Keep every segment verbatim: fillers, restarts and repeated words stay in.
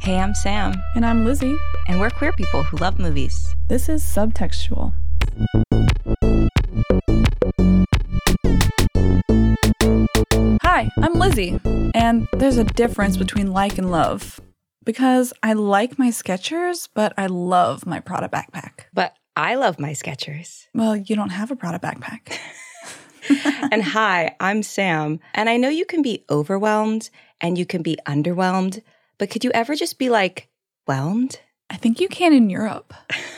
Hey, I'm Sam. And I'm Lizzie. And we're queer people who love movies. This is Subtextual. Hi, I'm Lizzie. And there's a difference between like and love. Because I like my Skechers, but I love my Prada backpack. But I love my Skechers. Well, you don't have a Prada backpack. And hi, I'm Sam. And I know you can be overwhelmed and you can be underwhelmed, but could you ever just be like, whelmed? I think you can in Europe.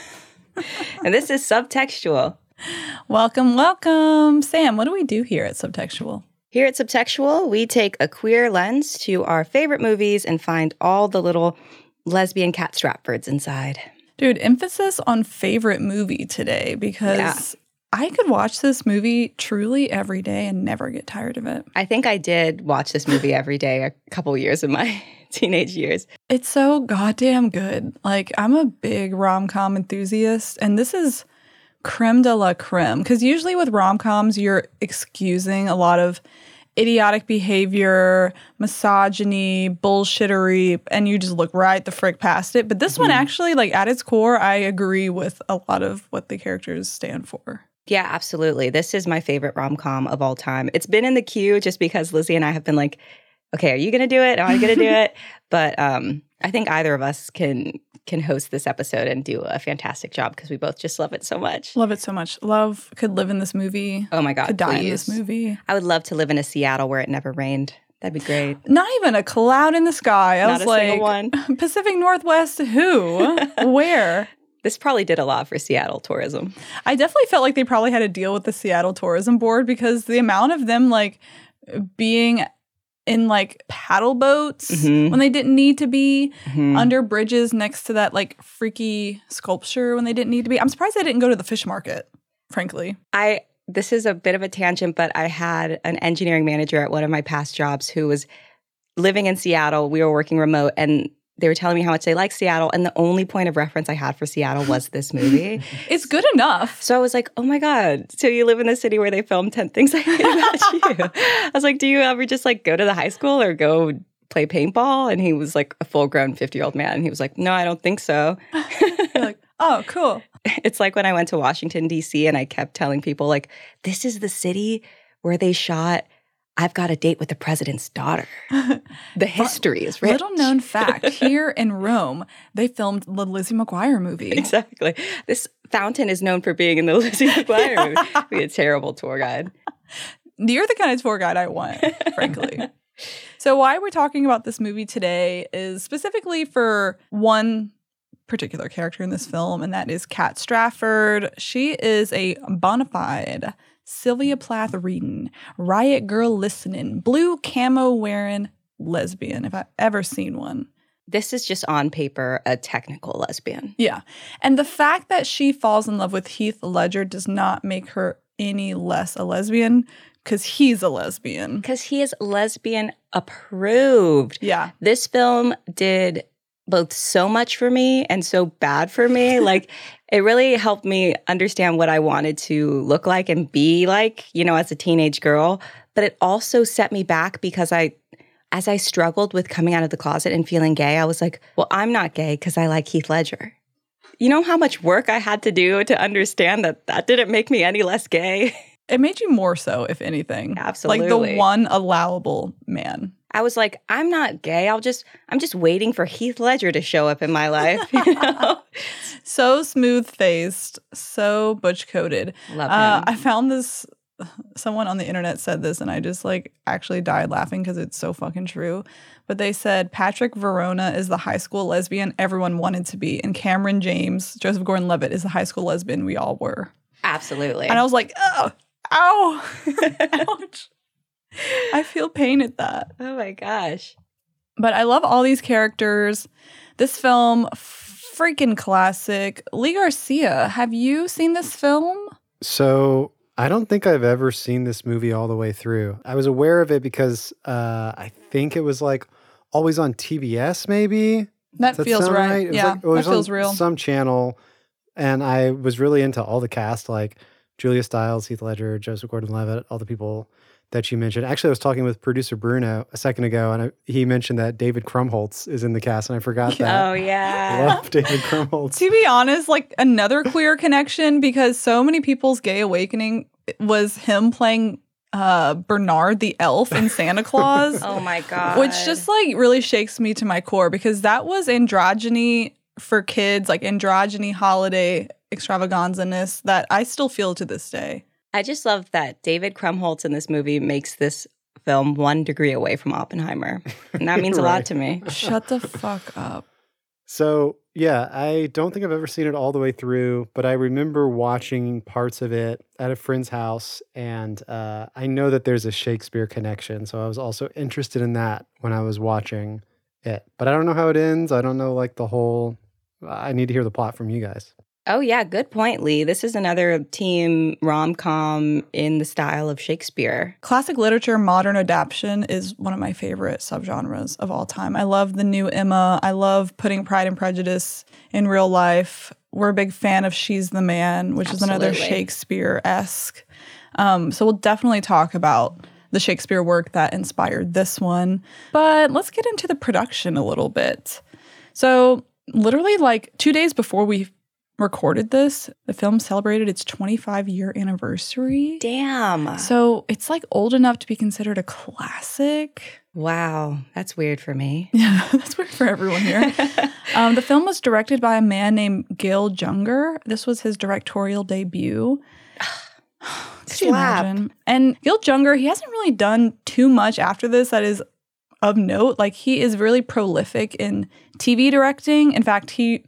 And this is Subtextual. Welcome, welcome. Sam, what do we do here at Subtextual? Here at Subtextual, we take a queer lens to our favorite movies and find all the little lesbian cat Stratfords inside. Dude, emphasis on favorite movie today because yeah. I could watch this movie truly every day and never get tired of it. I think I did watch this movie every day a couple years of my teenage years. It's so goddamn good. Like, I'm a big rom-com enthusiast, and this is creme de la creme. Because usually with rom-coms, you're excusing a lot of idiotic behavior, misogyny, bullshittery, and you just look right the frick past it. But this mm-hmm. one actually, like, at its core, I agree with a lot of what the characters stand for. Yeah, absolutely. This is my favorite rom-com of all time. It's been in the queue just because Lizzie and I have been like, okay, are you going to do it? Am I going to do it? But um, I think either of us can can host this episode and do a fantastic job because we both just love it so much. Love it so much. Love could live in this movie. Oh my God, could die please. in this movie. I would love to live in a Seattle where it never rained. That'd be great. Not even a cloud in the sky. I Not was a like, single one. Pacific Northwest, who? Where? This probably did a lot for Seattle tourism. I definitely felt like they probably had to deal with the Seattle Tourism Board because the amount of them like being in like paddle boats mm-hmm. when they didn't need to be, mm-hmm. under bridges next to that like freaky sculpture when they didn't need to be. I'm surprised they didn't go to the fish market, frankly. I this is a bit of a tangent, but I had an engineering manager at one of my past jobs who was living in Seattle. We were working remote and they were telling me how much they like Seattle, and the only point of reference I had for Seattle was this movie. It's good enough. So I was like, oh my God, so you live in the city where they filmed ten Things I Hate About You. I was like, do you ever just like go to the high school or go play paintball? And he was like a full-grown fifty-year-old man. And he was like, no, I don't think so. You're like, oh, cool. It's like when I went to Washington, D C, and I kept telling people like, this is the city where they shot I've Got a Date with the President's Daughter. The history is rich. Little known fact, here in Rome, they filmed the Lizzie McGuire movie. Exactly. This fountain is known for being in the Lizzie McGuire movie. Be a terrible tour guide. You're the kind of tour guide I want, frankly. So why we're talking about this movie today is specifically for one particular character in this film, and that is Cat Stratford. She is a bona fide Sylvia Plath reading, riot girl listening, blue camo wearing lesbian, if I've ever seen one. This is just on paper a technical lesbian. Yeah. And the fact that she falls in love with Heath Ledger does not make her any less a lesbian because he's a lesbian. Because he is lesbian approved. Yeah. This film did both so much for me and so bad for me. Like, it really helped me understand what I wanted to look like and be like, you know, as a teenage girl. But it also set me back because I, as I struggled with coming out of the closet and feeling gay, I was like, well, I'm not gay because I like Heath Ledger. You know how much work I had to do to understand that that didn't make me any less gay? It made you more so, if anything. Absolutely. Like the one allowable man. I was like, I'm not gay. I'll just, I'm just waiting for Heath Ledger to show up in my life. You know? So smooth-faced, so butch-coated. Love him. Uh, I found this, someone on the internet said this, and I just like actually died laughing because it's so fucking true. But they said Patrick Verona is the high school lesbian everyone wanted to be, and Cameron James, Joseph Gordon-Levitt, is the high school lesbian we all were. Absolutely. And I was like, oh, ow, ouch. I feel pain at that. Oh my gosh. But I love all these characters. This film, freaking classic. Lee Garcia, have you seen this film? So I don't think I've ever seen this movie all the way through. I was aware of it because uh, I think it was like always on T B S maybe. That, Does that feels right. right? It Yeah, was like, it was that feels on real. Some channel, and I was really into all the cast, like Julia Stiles, Heath Ledger, Joseph Gordon-Levitt, all the people that you mentioned. Actually, I was talking with producer Bruno a second ago, and I, he mentioned that David Krumholtz is in the cast, and I forgot that. Oh, yeah. I love David Krumholtz. To be honest, like another queer connection, because so many people's gay awakening was him playing uh, Bernard the elf in Santa Claus. Oh, my God. Which just like really shakes me to my core, because that was androgyny for kids, like androgyny holiday extravaganza-ness that I still feel to this day. I just love that David Krumholtz in this movie makes this film one degree away from Oppenheimer. And that means a Right. lot to me. Shut the fuck up. So, yeah, I don't think I've ever seen it all the way through, but I remember watching parts of it at a friend's house, and uh, I know that there's a Shakespeare connection, so I was also interested in that when I was watching it. But I don't know how it ends. I don't know, like, the whole... I need to hear the plot from you guys. Oh, yeah. Good point, Lee. This is another teen rom-com in the style of Shakespeare. Classic literature, modern adaptation is one of my favorite subgenres of all time. I love the new Emma. I love putting Pride and Prejudice in real life. We're a big fan of She's the Man, which Absolutely. is another Shakespeare-esque. Um, so we'll definitely talk about the Shakespeare work that inspired this one. But let's get into the production a little bit. So literally like two days before we recorded this, the film celebrated its twenty-five year anniversary. Damn. So it's like old enough to be considered a classic. Wow. That's weird for me. Yeah, that's weird for everyone here. um, the film was directed by a man named Gil Junger. This was his directorial debut. Could you Slap. imagine? And Gil Junger, he hasn't really done too much after this that is of note. Like, he is really prolific in T V directing. In fact, he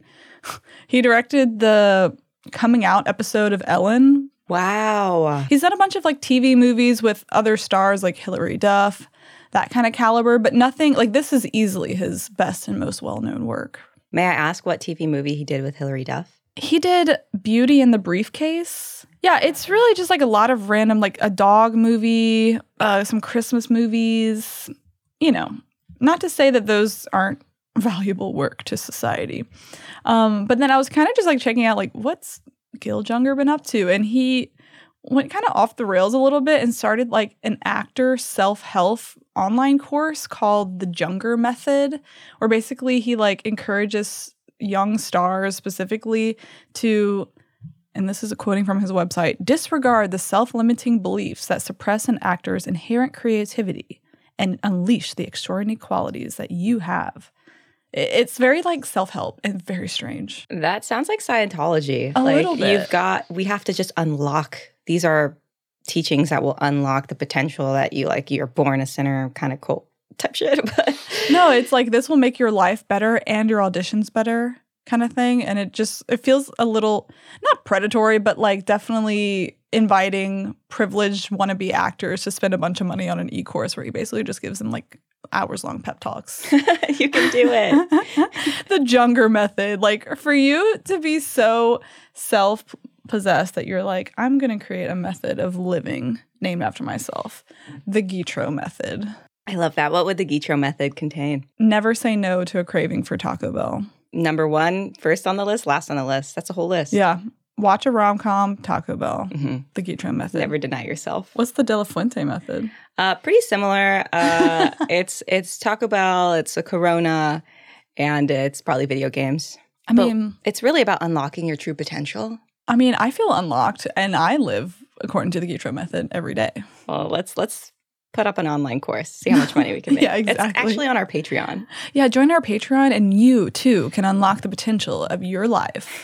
he directed the coming out episode of Ellen. Wow. He's done a bunch of like T V movies with other stars like Hilary Duff, that kind of caliber, but nothing like this is easily his best and most well-known work. May I ask what T V movie he did with Hilary Duff? He did Beauty and the Briefcase. Yeah, it's really just like a lot of random, like a dog movie, uh, some Christmas movies, you know, not to say that those aren't valuable work to society. Um, but then I was kind of just like checking out like what's Gil Junger been up to? And he went kind of off the rails a little bit and started like an actor self-help online course called the Junger Method, where basically he like encourages young stars specifically to, and this is a quoting from his website, disregard the self-limiting beliefs that suppress an actor's inherent creativity and unleash the extraordinary qualities that you have. It's very like self-help and very strange. That sounds like Scientology. A like little bit. You've got, we have to just unlock, these are teachings that will unlock the potential that you like, you're born a sinner kind of cool type shit. But No, it's like this will make your life better and your auditions better kind of thing. And it just, it feels a little, not predatory, but like definitely inviting privileged wannabe actors to spend a bunch of money on an e-course where he basically just gives them like hours long pep talks. you can do it. The Junger Method. Like for you to be so self-possessed that you're like, I'm going to create a method of living named after myself. The Guitro Method. I love that. What would the Guitro Method contain? Never say no to a craving for Taco Bell. Number one, first on the list, last on the list. That's a whole list. Yeah. Watch a rom-com, Taco Bell. Mm-hmm. The Guitro Method. Never deny yourself. What's the De La Fuente Method? Uh, pretty similar. Uh, it's it's Taco Bell, it's a Corona, and it's probably video games. I But mean, it's really about unlocking your true potential. I mean, I feel unlocked, and I live according to the Guitro Method every day. Well, let's let's put up an online course, see how much money we can make. Yeah, exactly. It's actually on our Patreon. Yeah, join our Patreon, and you too can unlock the potential of your life.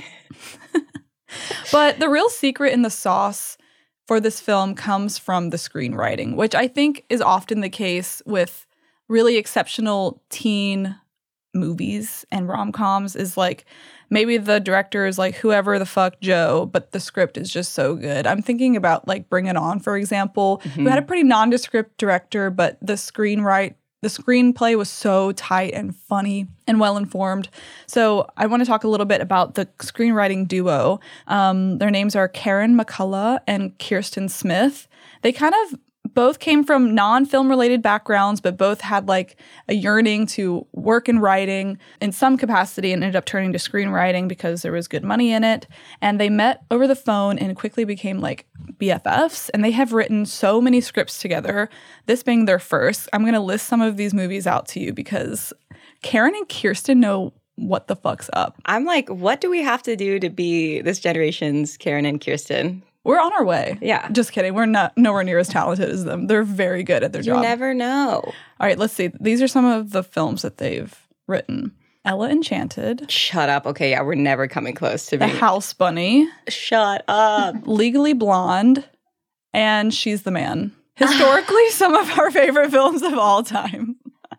But the real secret in the sauce for this film comes from the screenwriting, which I think is often the case with really exceptional teen movies and rom-coms, is like maybe the director is like whoever the fuck Joe, but the script is just so good. I'm thinking about like Bring It On, for example, Mm-hmm. who had a pretty nondescript director, but the screenwrite the screenplay was so tight and funny and well-informed. So I want to talk a little bit about the screenwriting duo. Um, their names are Karen McCullough and Kirsten Smith. They kind of both came from non-film related backgrounds, but both had like a yearning to work in writing in some capacity and ended up turning to screenwriting because there was good money in it. And they met over the phone and quickly became like B F Fs. And they have written so many scripts together, this being their first. I'm going to list some of these movies out to you because Karen and Kirsten know what the fuck's up. I'm like, what do we have to do to be this generation's Karen and Kirsten? We're on our way. Yeah. Just kidding. We're not nowhere near as talented as them. They're very good at their You job. You never know. All right, let's see. These are some of the films that they've written. Ella Enchanted. Shut up. Okay, yeah, we're never coming close to The me. House Bunny. Shut up. Legally Blonde. And She's the Man. Historically, some of our favorite films of all time.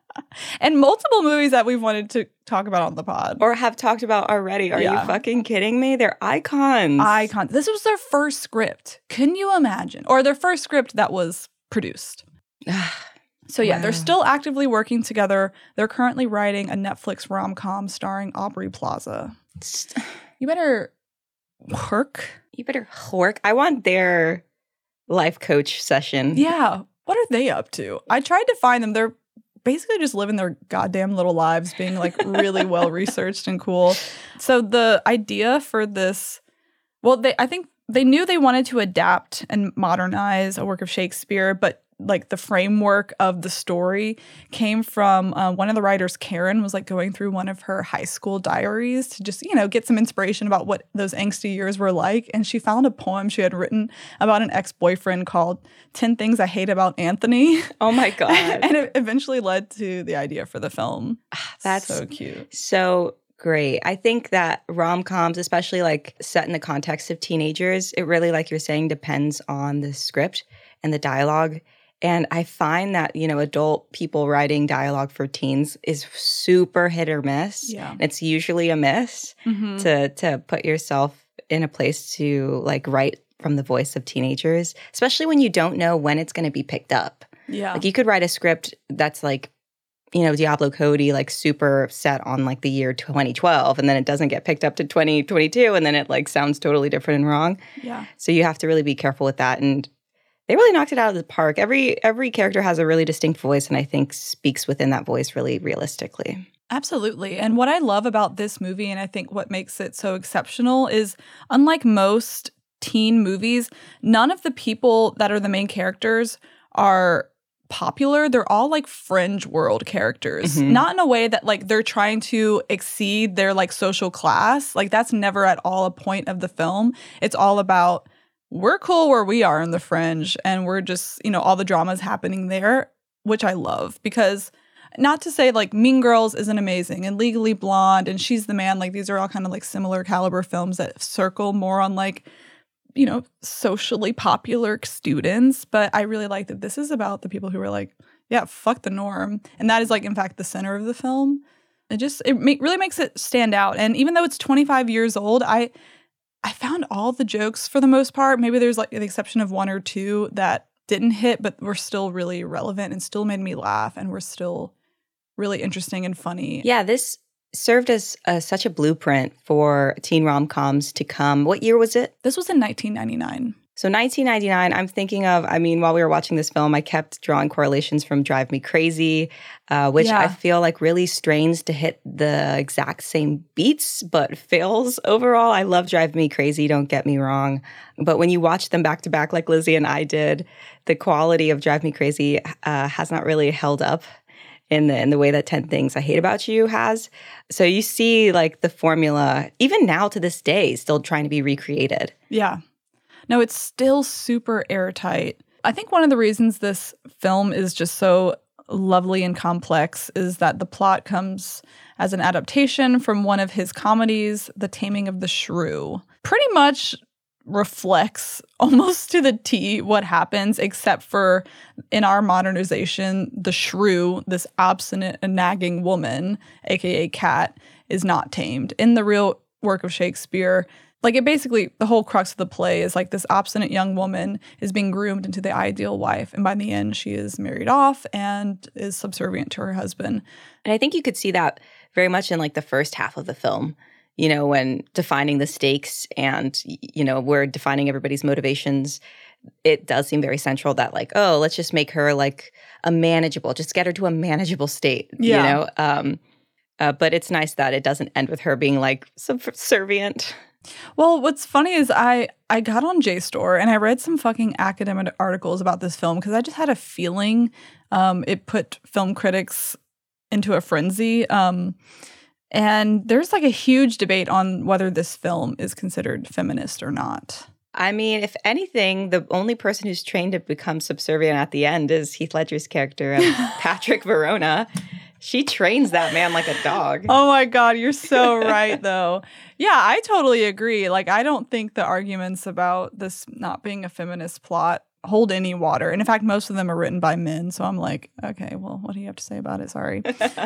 And multiple movies that we've wanted to talk about on the pod. Or have talked about already. Are Yeah. you fucking kidding me? They're icons. Icons. This was their first script. Can you imagine? Or their first script that was produced. So yeah, Wow. they're still actively working together. They're currently writing a Netflix rom-com starring Aubrey Plaza. You better work. You better work. I want their life coach session. Yeah. What are they up to? I tried to find them. They're basically just living their goddamn little lives, being like really well researched and cool. So the idea for this, well, they I think they knew they wanted to adapt and modernize a work of Shakespeare, but like the framework of the story came from uh, one of the writers, Karen, was like going through one of her high school diaries to just, you know, get some inspiration about what those angsty years were like. And she found a poem she had written about an ex-boyfriend called ten Things I Hate About Anthony. Oh my God. And it eventually led to the idea for the film. That's so cute. So great. I think that rom-coms, especially like set in the context of teenagers, it really, like you're saying, depends on the script and the dialogue. And I find that, you know, adult people writing dialogue for teens is super hit or miss. Yeah. It's usually a miss Mm-hmm. to to put yourself in a place to like write from the voice of teenagers, especially when you don't know when it's going to be picked up. Yeah. Like you could write a script that's like, you know, Diablo Cody, like super set on like the year twenty twelve, and then it doesn't get picked up to twenty twenty-two, and then it like sounds totally different and wrong. Yeah. So you have to really be careful with that. And they really knocked it out of the park. Every every character has a really distinct voice, and I think speaks within that voice really realistically. Absolutely. And what I love about this movie, and I think what makes it so exceptional, is unlike most teen movies, none of the people that are the main characters are popular. They're all like fringe world characters. Mhm. Not in a way that like they're trying to exceed their like social class. Like that's never at all a point of the film. It's all about we're cool where we are in the fringe, and we're just, you know, all the drama's happening there, which I love because not to say like Mean Girls isn't amazing and Legally Blonde and She's the Man, like these are all kind of like similar caliber films that circle more on like, you know, socially popular students. But I really like that this is about the people who are like, yeah, fuck the norm. And that is like, in fact, the center of the film. It just, it ma- really makes it stand out. And even though it's twenty-five years old, I, I found all the jokes for the most part. Maybe there's like the exception of one or two that didn't hit, but were still really relevant and still made me laugh and were still really interesting and funny. Yeah, this served as uh, such a blueprint for teen rom-coms to come. What year was it? This was in nineteen ninety-nine. So nineteen ninety-nine, I'm thinking of, I mean, while we were watching this film, I kept drawing correlations from Drive Me Crazy, uh, which Yeah. I feel like really strains to hit the exact same beats, but fails overall. I love Drive Me Crazy, don't get me wrong. But when you watch them back to back like Lizzie and I did, the quality of Drive Me Crazy uh, has not really held up in the in the way that ten Things I Hate About You has. So you see like the formula, even now to this day, still trying to be recreated. Yeah. No, it's still super airtight. I think one of the reasons this film is just so lovely and complex is that the plot comes as an adaptation from one of his comedies, The Taming of the Shrew. Pretty much reflects almost to the T what happens, except for in our modernization, the shrew, this obstinate and nagging woman, aka Cat, is not tamed. In the real work of Shakespeare, like it basically, the whole crux of the play is like this obstinate young woman is being groomed into the ideal wife. And by the end, she is married off and is subservient to her husband. And I think you could see that very much in like the first half of the film, you know, when defining the stakes and, you know, we're defining everybody's motivations. it does seem very central that like, oh, let's just make her like a manageable, just get her to a manageable state, Yeah. you know? Um, uh, but it's nice that it doesn't end with her being like subservient. Well, what's funny is I I got on JSTOR and I read some fucking academic articles about this film because I just had a feeling um, it put film critics into a frenzy. Um, and there's like a huge debate on whether this film is considered feminist or not. I mean, if anything, the only person who's trained to become subservient at the end is Heath Ledger's character of Patrick Verona. She trains that man like a dog. Oh my God, you're so right, though. Yeah, I totally agree. Like, I don't think the arguments about this not being a feminist plot hold any water. And in fact, most of them are written by men. So I'm like, okay, well, what do you have to say about it? Sorry.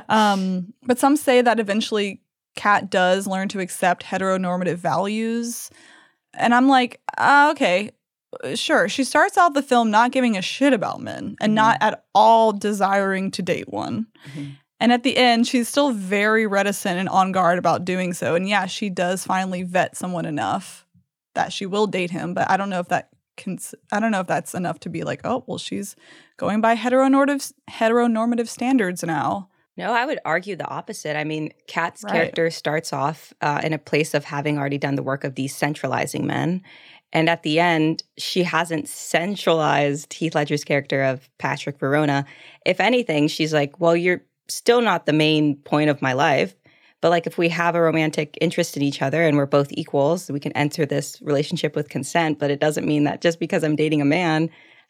um, but some say that eventually Kat does learn to accept heteronormative values. And I'm like, uh, okay, sure. She starts out the film not giving a shit about men and mm-hmm. not at all desiring to date one. Mm-hmm. And at the end, she's still very reticent and on guard about doing so. And yeah, she does finally vet someone enough that she will date him. But I don't know if that can, I don't know if that's enough to be like, oh, well, she's going by heteronormative heteronormative standards now. No, I would argue the opposite. I mean, Kat's Right. character starts off uh, in a place of having already done the work of decentralizing men. And at the end, she hasn't centralized Heath Ledger's character of Patrick Verona. If anything, she's like, well, you're still not the main point of my life. But like if we have a romantic interest in each other and we're both equals, we can enter this relationship with consent. But it doesn't mean that just because I'm dating a man,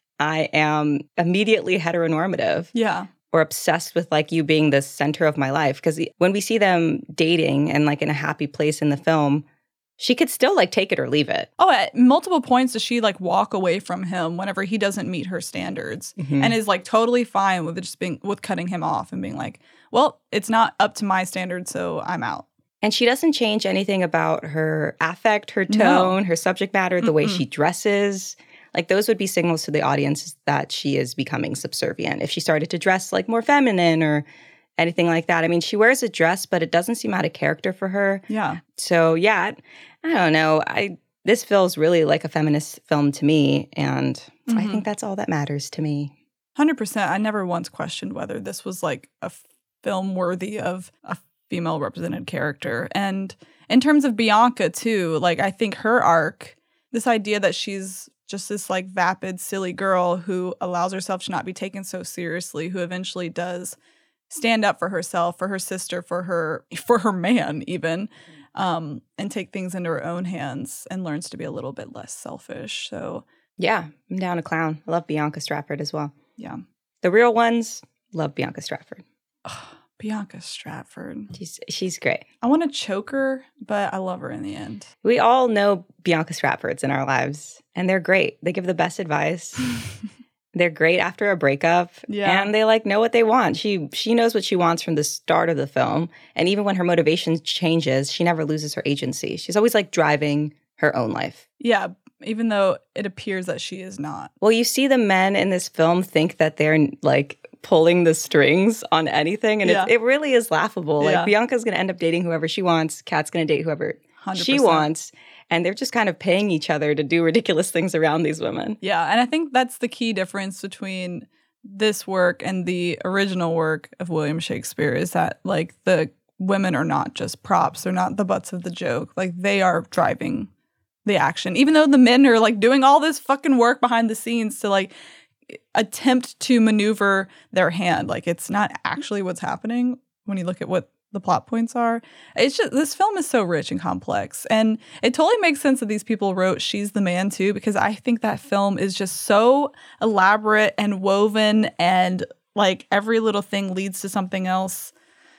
I am immediately heteronormative. Yeah. Or obsessed with like you being the center of my life. Because when we see them dating and like in a happy place in the film, she could still like take it or leave it. Oh, at multiple points does she like walk away from him whenever he doesn't meet her standards Mm-hmm. and is like totally fine with just being with cutting him off and being like, well, it's not up to my standards, so I'm out. And she doesn't change anything about her affect, her No. tone, her subject matter, the Mm-mm. way she dresses. Like those would be signals to the audience that she is becoming subservient. If she started to dress like more feminine or anything like that. I mean, she wears a dress, but it doesn't seem out of character for her. Yeah. So yeah, I don't know. I this feels really like a feminist film to me, and Mm-hmm. I think that's all that matters to me. one hundred percent. I never once questioned whether this was like a f- film worthy of a female represented character. And in terms of Bianca too, like I think her arc, this idea that she's just this like vapid, silly girl who allows herself to not be taken so seriously, who eventually does stand up for herself, for her sister, for her for her man even, um, and take things into her own hands and learns to be a little bit less selfish. So Yeah, I'm down a clown. I love Bianca Stratford as well. yeah. The real ones love Bianca Stratford. Bianca Stratford. She's she's great. I want to choke her, but I love her in the end. We all know Bianca Stratfords in our lives, and they're great. They give the best advice. They're great after a breakup, Yeah. and they like know what they want. She she knows what she wants from the start of the film, and even when her motivation changes, she never loses her agency. She's always like driving her own life. Yeah, even though it appears that she is not. Well, you see the men in this film think that they're like pulling the strings on anything, and Yeah. it, it really is laughable. Like Yeah. Bianca's going to end up dating whoever she wants. Kat's going to date whoever one hundred she percent. wants, and they're just kind of paying each other to do ridiculous things around these women. Yeah, and I think that's the key difference between this work and the original work of William Shakespeare is that like the women are not just props. They're not the butts of the joke. Like they are driving the action. Even though the men are like doing all this fucking work behind the scenes to like attempt to maneuver their hand. Like it's not actually what's happening when you look at what the plot points are. It's just this film is so rich and complex. And it totally makes sense that these people wrote She's the Man too, because I think that film is just so elaborate and woven and like every little thing leads to something else.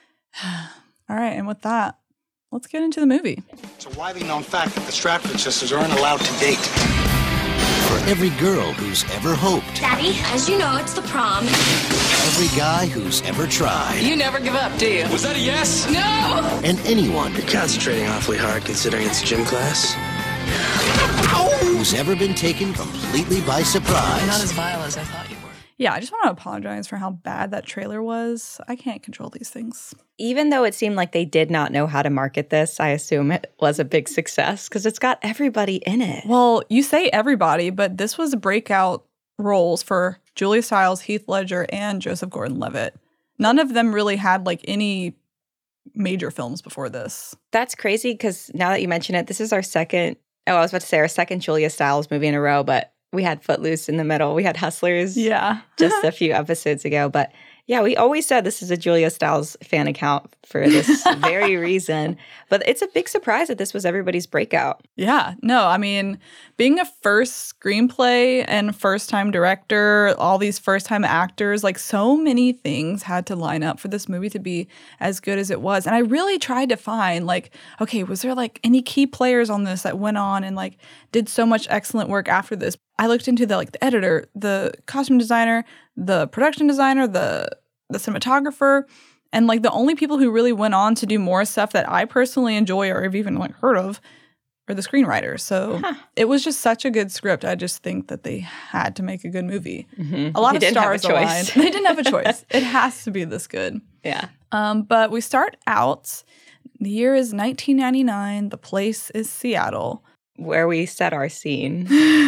All right, and with that, let's get into the movie. It's a widely known fact that the Stratford sisters aren't allowed to date. For every girl who's ever hoped, Daddy, as you know, it's the prom. every guy who's ever tried, You never give up, do you? Was that a yes? No! and anyone You're concentrating awfully hard considering it's gym class. who's ever been taken completely by surprise. Not as vile as I thought you were. Yeah, I just want to apologize for how bad that trailer was. I can't control these things. Even though it seemed like they did not know how to market this, I assume it was a big success because it's got everybody in it. Well, you say everybody, but this was breakout roles for Julia Stiles, Heath Ledger, and Joseph Gordon-Levitt. None of them really had like any major films before this. That's crazy because now that you mention it, this is our second, oh, I was about to say our second Julia Stiles movie in a row, but we had Footloose in the middle. We had Hustlers Yeah. just a few episodes ago. But yeah, we always said this is a Julia Stiles fan account for this very reason. But it's a big surprise that this was everybody's breakout. Yeah. No, I mean, being a first screenplay and first-time director, all these first-time actors, like so many things had to line up for this movie to be as good as it was. And I really tried to find, like, okay, was there like any key players on this that went on and like did so much excellent work after this? I looked into the like the editor, the costume designer, the production designer, the the cinematographer, and like the only people who really went on to do more stuff that I personally enjoy or have even like heard of are the screenwriters. So huh. It was just such a good script. I just think that they had to make a good movie. Mm-hmm. A lot they of stars aligned. They didn't have a choice. It has to be this good. Yeah. Um, but we start out. The year is nineteen ninety-nine. The place is Seattle. Where we set our scene.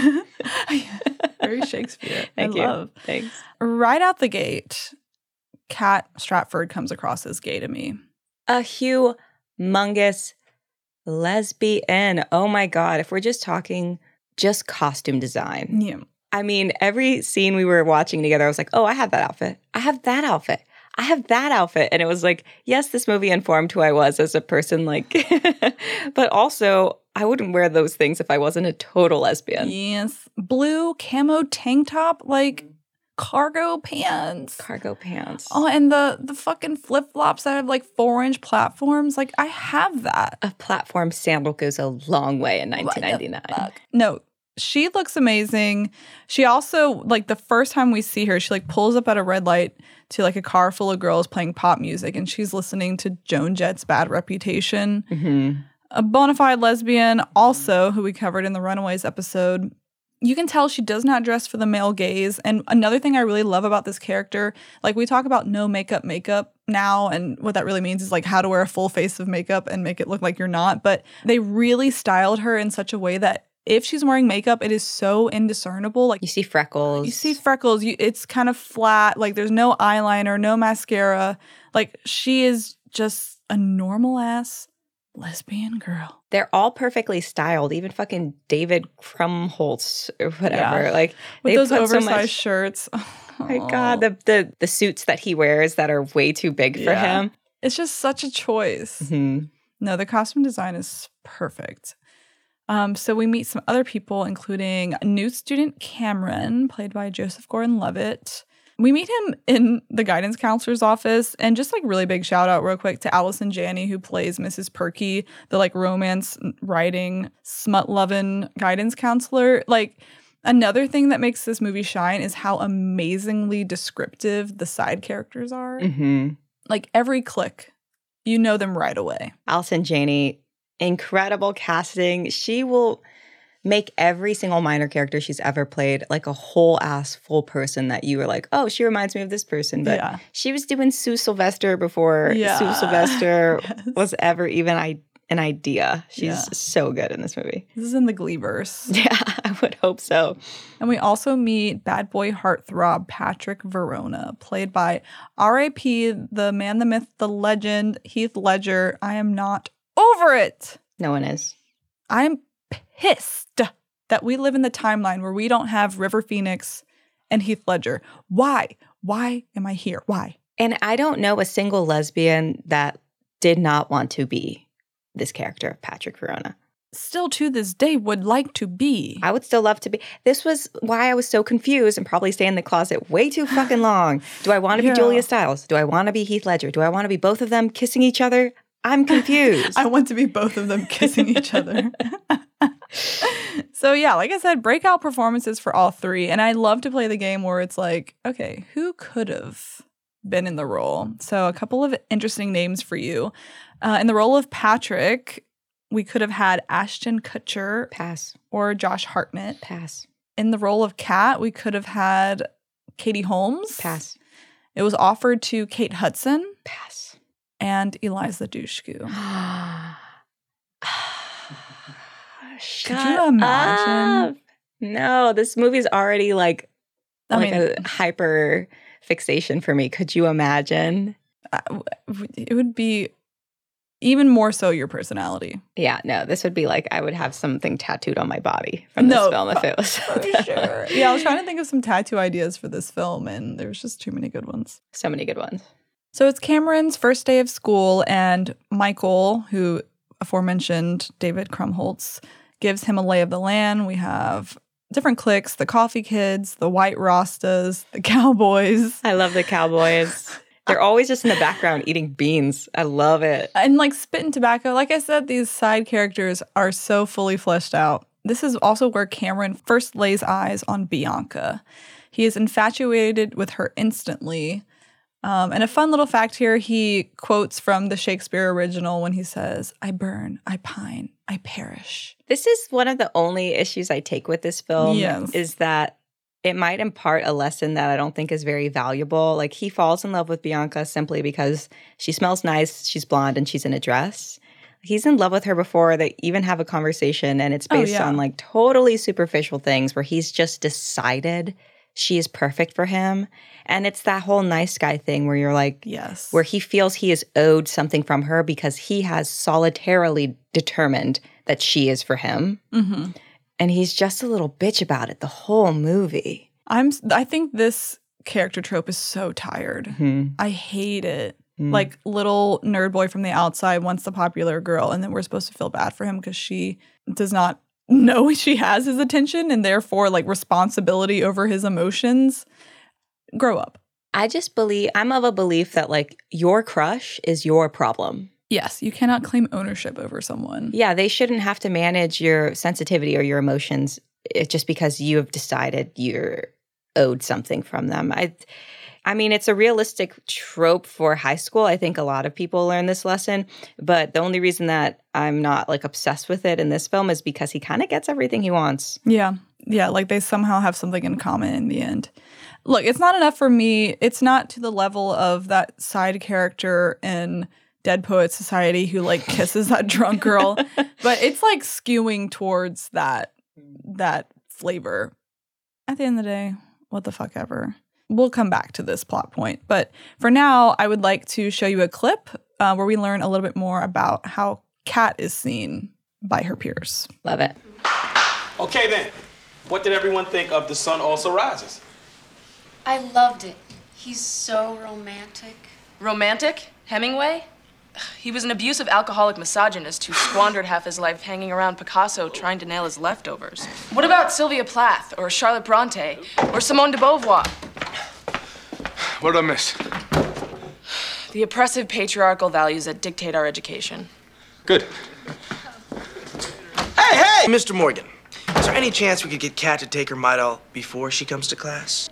Very Shakespeare. Thank I you. love. Thanks. Right out the gate, Kat Stratford comes across as gay to me. A humongous lesbian. Oh my God. If we're just talking just costume design. Yeah. I mean, every scene we were watching together, I was like, oh, I have that outfit. I have that outfit. I have that outfit. And it was like, yes, this movie informed who I was as a person, like, but also I wouldn't wear those things if I wasn't a total lesbian. Yes. Blue camo tank top, like cargo pants. Cargo pants. Oh, and the the fucking flip-flops that have like four-inch platforms. Like, I have that. A platform sandal goes a long way in nineteen ninety-nine. No. She looks amazing. She also, like, the first time we see her, she, like, pulls up at a red light to, like, a car full of girls playing pop music, and she's listening to Joan Jett's Bad Reputation. Mm-hmm. A bona fide lesbian, also, who we covered in the Runaways episode. You can tell she does not dress for the male gaze. And another thing I really love about this character, like, we talk about no makeup makeup now, and what that really means is, like, how to wear a full face of makeup and make it look like you're not. But they really styled her in such a way that if she's wearing makeup, it is so indiscernible. Like, you see freckles. You see freckles. You, it's kind of flat. Like, there's no eyeliner, no mascara. Like, she is just a normal-ass lesbian girl. They're all perfectly styled. Even fucking David Krumholtz or whatever. Yeah. Like, with they those put oversized so much, shirts. Oh my God, the, the the suits that he wears that are way too big for Yeah. him. It's just such a choice. Mm-hmm. No, the costume design is perfect. Um, so we meet some other people, including new student Cameron, played by Joseph Gordon-Levitt. We meet him in the guidance counselor's office, and just like really big shout out real quick to Allison Janney, who plays Missus Perky, the like romance writing, smut loving guidance counselor. Like, another thing that makes this movie shine is how amazingly descriptive the side characters are. Mm-hmm. Like, every click, you know them right away. Allison Janney, incredible casting. She will make every single minor character she's ever played like a whole ass full person that you were like, oh, she reminds me of this person. But Yeah. she was doing Sue Sylvester before Yeah. Sue Sylvester Yes. was ever even I- an idea. She's Yeah. so good in this movie. This is in the Gleeverse. Yeah, I would hope so. And we also meet bad boy heartthrob Patrick Verona, played by R I P the man, the myth, the legend, Heath Ledger. I am not over it. No one is. I'm pissed that we live in the timeline where we don't have River Phoenix and Heath Ledger. Why? Why am I here? Why? And I don't know a single lesbian that did not want to be this character of Patrick Verona. Still to this day would like to be. I would still love to be. This was why I was so confused and probably stay in the closet way too fucking long. Do I want to Yeah. be Julia Stiles? Do I want to be Heath Ledger? Do I want to be both of them kissing each other? I'm confused. I want to be both of them kissing each other. So yeah, like I said, breakout performances for all three. And I love to play the game where it's like, okay, who could have been in the role? So a couple of interesting names for you. Uh, in the role of Patrick, we could have had Ashton Kutcher Pass. or Josh Hartnett. Pass. In the role of Kat, we could have had Katie Holmes. Pass. It was offered to Kate Hudson. Pass. And Eliza Dushku. Shut Could you imagine? up. No, this movie's already like, I like mean, a hyper fixation for me. Could you imagine? Uh, it would be even more so your personality. Yeah, no, this would be like I would have something tattooed on my body from this No, film if it was. For sure. Yeah, I was trying to think of some tattoo ideas for this film, and there was just too many good ones. So many good ones. So it's Cameron's first day of school, and Michael, who aforementioned David Krumholtz, gives him a lay of the land. We have different cliques, the Coffee Kids, the White Rastas, the Cowboys. I love the Cowboys. They're always just in the background eating beans. I love it. And like spitting tobacco. Like I said, these side characters are so fully fleshed out. This is also where Cameron first lays eyes on Bianca. He is infatuated with her instantly. Um, and a fun little fact here, he quotes from the Shakespeare original when he says, "I burn, I pine, I perish." This is one of the only issues I take with this film Yes. is that it might impart a lesson that I don't think is very valuable. Like, he falls in love with Bianca simply because she smells nice, she's blonde, and she's in a dress. He's in love with her before they even have a conversation, and it's Oh, based yeah. on like totally superficial things where he's just decided she is perfect for him. And it's that whole nice guy thing where you're like, Yes. where he feels he is owed something from her because he has solitarily determined that she is for him. Mm-hmm. And he's just a little bitch about it the whole movie. I'm, I think this character trope is so tired. Mm-hmm. I hate it. Mm. Like, little nerd boy from the outside wants the popular girl, and then we're supposed to feel bad for him because she does not know she has his attention and therefore, like, responsibility over his emotions. Grow up. I just believe, I'm of a belief that like your crush is your problem. Yes, you cannot claim ownership over someone. Yeah, they shouldn't have to manage your sensitivity or your emotions eh, just because you have decided you're owed something from them. I I mean, it's a realistic trope for high school. I think a lot of people learn this lesson, but the only reason that I'm not like obsessed with it in this film is because he kind of gets everything he wants. Yeah. Yeah, like they somehow have something in common in the end. Look, it's not enough for me. It's not to the level of that side character in Dead Poets Society who like kisses that drunk girl, but it's like skewing towards that that flavor. At the end of the day, what the fuck ever. We'll come back to this plot point, but for now, I would like to show you a clip uh, where we learn a little bit more about how Kat is seen by her peers. Love it. Okay then, what did everyone think of The Sun Also Rises? I loved it. He's so romantic. Romantic? Hemingway? He was an abusive alcoholic misogynist who squandered half his life hanging around Picasso trying to nail his leftovers. What about Sylvia Plath, or Charlotte Bronte, or Simone de Beauvoir? What did I miss? The oppressive patriarchal values that dictate our education. Good. Hey, hey! Mister Morgan, is there any chance we could get Kat to take her Midol before she comes to class?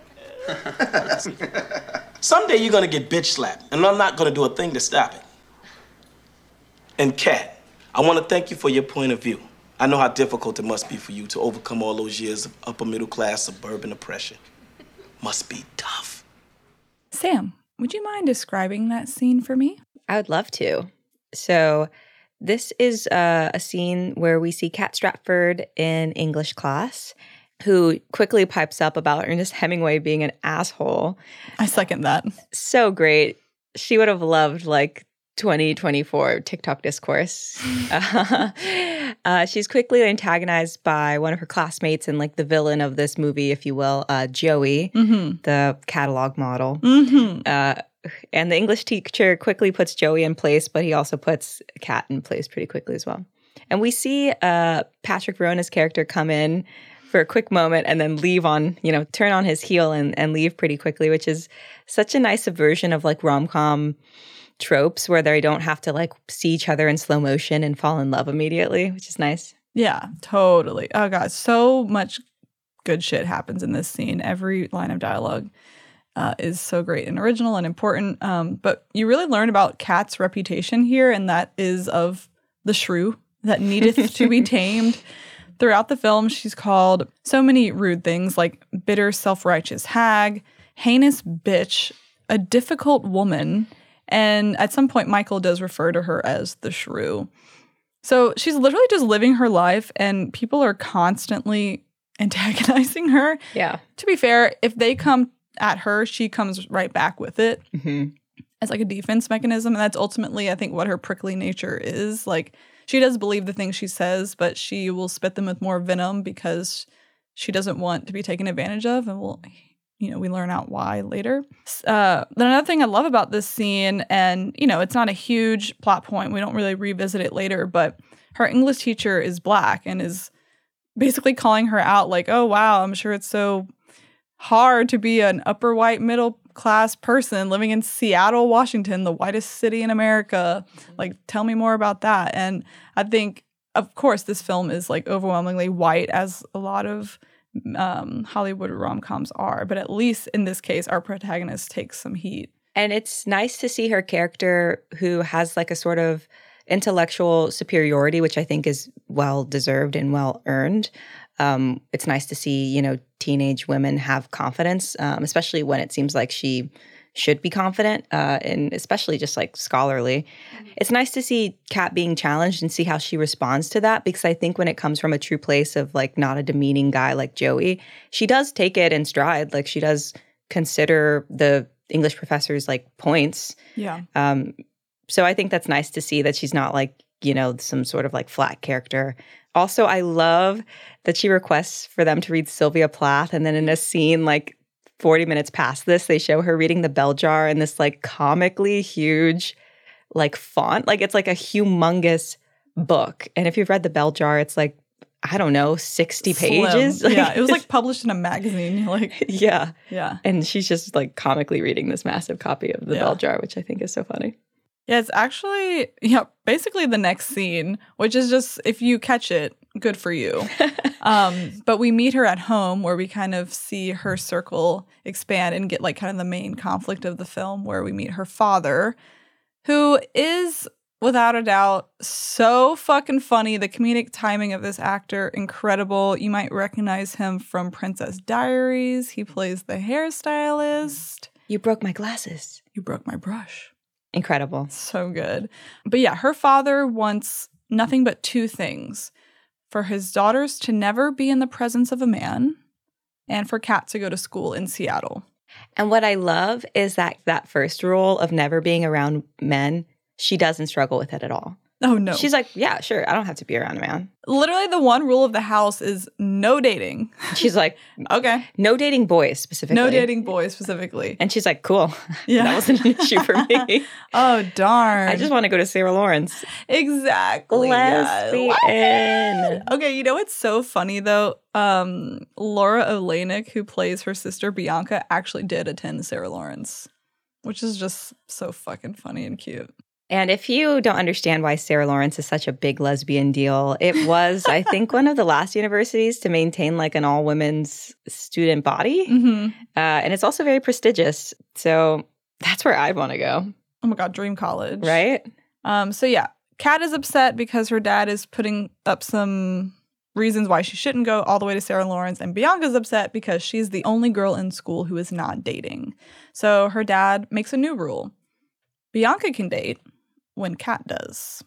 Someday you're gonna get bitch slapped, and I'm not gonna do a thing to stop it. And Kat, I want to thank you for your point of view. I know how difficult it must be for you to overcome all those years of upper middle class suburban oppression. Must be tough. Sam, would you mind describing that scene for me? I would love to. So this is uh, a scene where we see Kat Stratford in English class, who quickly pipes up about Ernest Hemingway being an asshole. I second that. So great. She would have loved like twenty twenty-four TikTok discourse. uh, uh, she's quickly antagonized by one of her classmates and like the villain of this movie, if you will, uh, Joey, Mm-hmm. the catalog model. Mm-hmm. Uh, and the English teacher quickly puts Joey in place, but he also puts Kat in place pretty quickly as well. And we see uh, Patrick Verona's character come in for a quick moment and then leave on, you know, turn on his heel and, and leave pretty quickly, which is such a nice subversion of like rom-com tropes where they don't have to like see each other in slow motion and fall in love immediately, which is nice. Yeah, totally. Oh, God, so much good shit happens in this scene. Every line of dialogue uh, is so great and original and important. Um, but you really learn about Kat's reputation here, and that is of the shrew that needeth to be tamed. Throughout the film, she's called so many rude things like bitter, self-righteous hag, heinous bitch, a difficult woman, and at some point Michael does refer to her as the shrew. So she's literally just living her life, and people are constantly antagonizing her. Yeah. To be fair, if they come at her, she comes right back with it. Mm-hmm. As like a defense mechanism. And that's ultimately, I think, what her prickly nature is. Like, she does believe the things she says, but she will spit them with more venom because she doesn't want to be taken advantage of. And we'll, you know, we learn out why later. Uh, then another thing I love about this scene, and, you know, it's not a huge plot point. We don't really revisit it later, but her English teacher is black and is basically calling her out like, oh, wow, I'm sure it's so hard to be an upper white middle class person living in Seattle, Washington, the whitest city in America. Like, tell me more about that. And I think, of course, this film is like overwhelmingly white, as a lot of um, Hollywood rom-coms are. But at least in this case, our protagonist takes some heat. And it's nice to see her character who has like a sort of intellectual superiority, which I think is well-deserved and well-earned. Um, it's nice to see, you know, teenage women have confidence, um, especially when it seems like she should be confident, uh, and especially just like scholarly. Mm-hmm. It's nice to see Kat being challenged and see how she responds to that, because I think when it comes from a true place of like not a demeaning guy like Joey, she does take it in stride. Like, she does consider the English professor's like points. Yeah. Um, so I think that's nice to see that she's not like, you know, some sort of like flat character. Also, I love that she requests for them to read Sylvia Plath, and then in a scene like forty minutes past this, they show her reading The Bell Jar in this like comically huge like font. Like, it's like a humongous book. And if you've read The Bell Jar, it's like, I don't know, sixty pages. Like, yeah, it was like published in a magazine. Like, yeah. Yeah. And she's just like comically reading this massive copy of The yeah. Bell Jar, which I think is so funny. Yeah, it's actually, yeah, basically the next scene, which is just, if you catch it, good for you. um, but we meet her at home, where we kind of see her circle expand and get like kind of the main conflict of the film, where we meet her father, who is, without a doubt, so fucking funny. The comedic timing of this actor, incredible. You might recognize him from Princess Diaries. He plays the hairstylist. You broke my glasses. You broke my brush. Incredible. So good. But yeah, her father wants nothing but two things: for his daughters to never be in the presence of a man, and for Kat to go to school in Seattle. And what I love is that that first rule of never being around men, she doesn't struggle with it at all. Oh, no. She's like, yeah, sure, I don't have to be around a man. Literally, the one rule of the house is no dating. She's like, okay. No dating boys specifically. No dating boys specifically. And she's like, cool. Yeah. That wasn't an issue for me. Oh, darn. I just want to go to Sarah Lawrence. Exactly. Lesbian. Yeah. Okay, you know what's so funny, though? Um, Laura Olenek, who plays her sister Bianca, actually did attend Sarah Lawrence, which is just so fucking funny and cute. And if you don't understand why Sarah Lawrence is such a big lesbian deal, it was, I think, one of the last universities to maintain like an all-women's student body. Mm-hmm. Uh, and it's also very prestigious. So that's where I want to go. Oh my God, dream college. Right? Um. So yeah, Kat is upset because her dad is putting up some reasons why she shouldn't go all the way to Sarah Lawrence. And Bianca's upset because she's the only girl in school who is not dating. So her dad makes a new rule. Bianca can date when Kat does.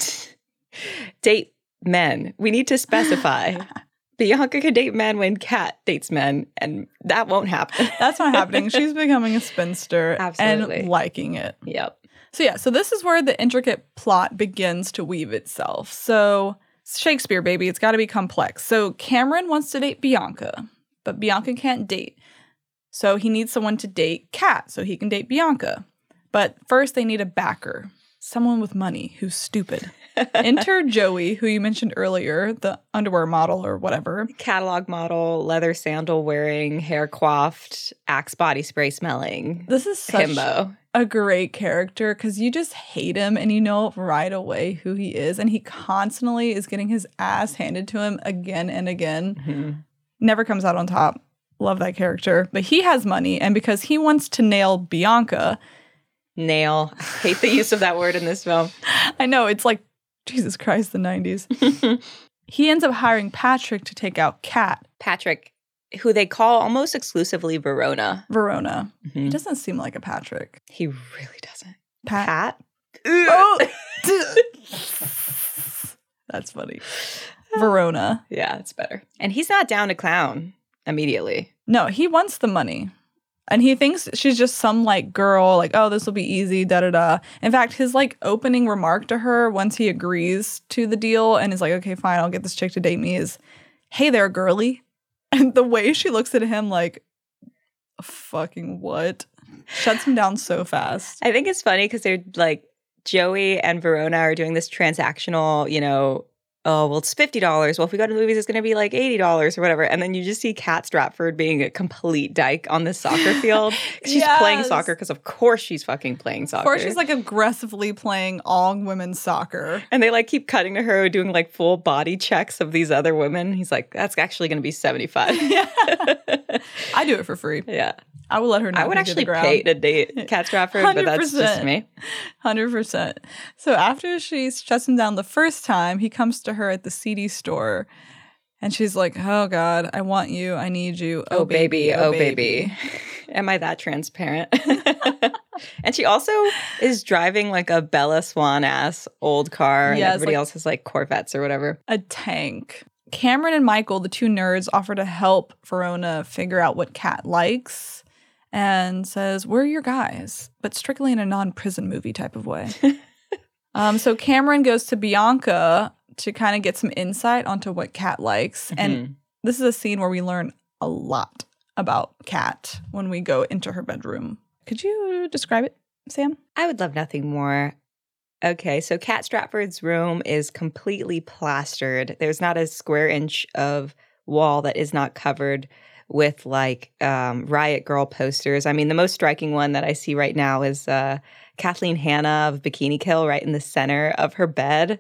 Date men. We need to specify. Bianca can date men when Kat dates men, and that won't happen. That's not happening. She's becoming a spinster. Absolutely. And liking it. Yep. So yeah, so this is where the intricate plot begins to weave itself. So Shakespeare, baby, it's got to be complex. So Cameron wants to date Bianca, but Bianca can't date. So he needs someone to date Kat so he can date Bianca. But first they need a backer. Someone with money who's stupid. Enter Joey, who you mentioned earlier, the underwear model or whatever. Catalog model, leather sandal wearing, hair coiffed, Axe body spray smelling. This is such himbo. A great character because you just hate him and you know right away who he is. And he constantly is getting his ass handed to him again and again. Mm-hmm. Never comes out on top. Love that character. But he has money, and because he wants to nail Bianca... Nail. I hate the use of that word in this film. I know. It's like, Jesus Christ, the nineties. He ends up hiring Patrick to take out Kat. Patrick, who they call almost exclusively Verona. Verona. Mm-hmm. He doesn't seem like a Patrick. He really doesn't. Pat? Pat? Oh! That's funny. Verona. Yeah, it's better. And he's not down to clown immediately. No, he wants the money. And he thinks she's just some, like, girl, like, oh, this will be easy, da-da-da. In fact, his, like, opening remark to her once he agrees to the deal and is like, okay, fine, I'll get this chick to date me is, hey there, girly. And the way she looks at him, like, fucking what? Shuts him down so fast. I think it's funny because they're, like, Joey and Verona are doing this transactional, you know, oh, well, it's fifty dollars. Well, if we go to the movies, it's going to be like eighty dollars or whatever. And then you just see Kat Stratford being a complete dyke on this soccer field. She's Yes. playing soccer because, of course, she's fucking playing soccer. Of course, she's, like, aggressively playing all women's soccer. And they, like, keep cutting to her doing, like, full body checks of these other women. He's like, that's actually going to be seventy-five. Yeah. I do it for free. Yeah. I will let her know. I would actually pay to date Kat Stratford, but that's just me. one hundred percent. So after she shuts him down the first time, he comes to her at the C D store. And she's like, oh, God, I want you. I need you. Oh, Oh, baby. baby. Oh, baby. Am I that transparent? And she also is driving like a Bella Swan-ass old car. And Yes, everybody like- else has like Corvettes or whatever. A tank. Cameron and Michael, the two nerds, offer to help Verona figure out what Kat likes and says, we're your guys, but strictly in a non-prison movie type of way. um, so Cameron goes to Bianca to kind of get some insight onto what Kat likes. Mm-hmm. And this is a scene where we learn a lot about Kat when we go into her bedroom. Could you describe it, Sam? I would love nothing more. Okay, so Kat Stratford's room is completely plastered. There's not a square inch of wall that is not covered with like um, Riot Girl posters. I mean, the most striking one that I see right now is uh, Kathleen Hanna of Bikini Kill right in the center of her bed.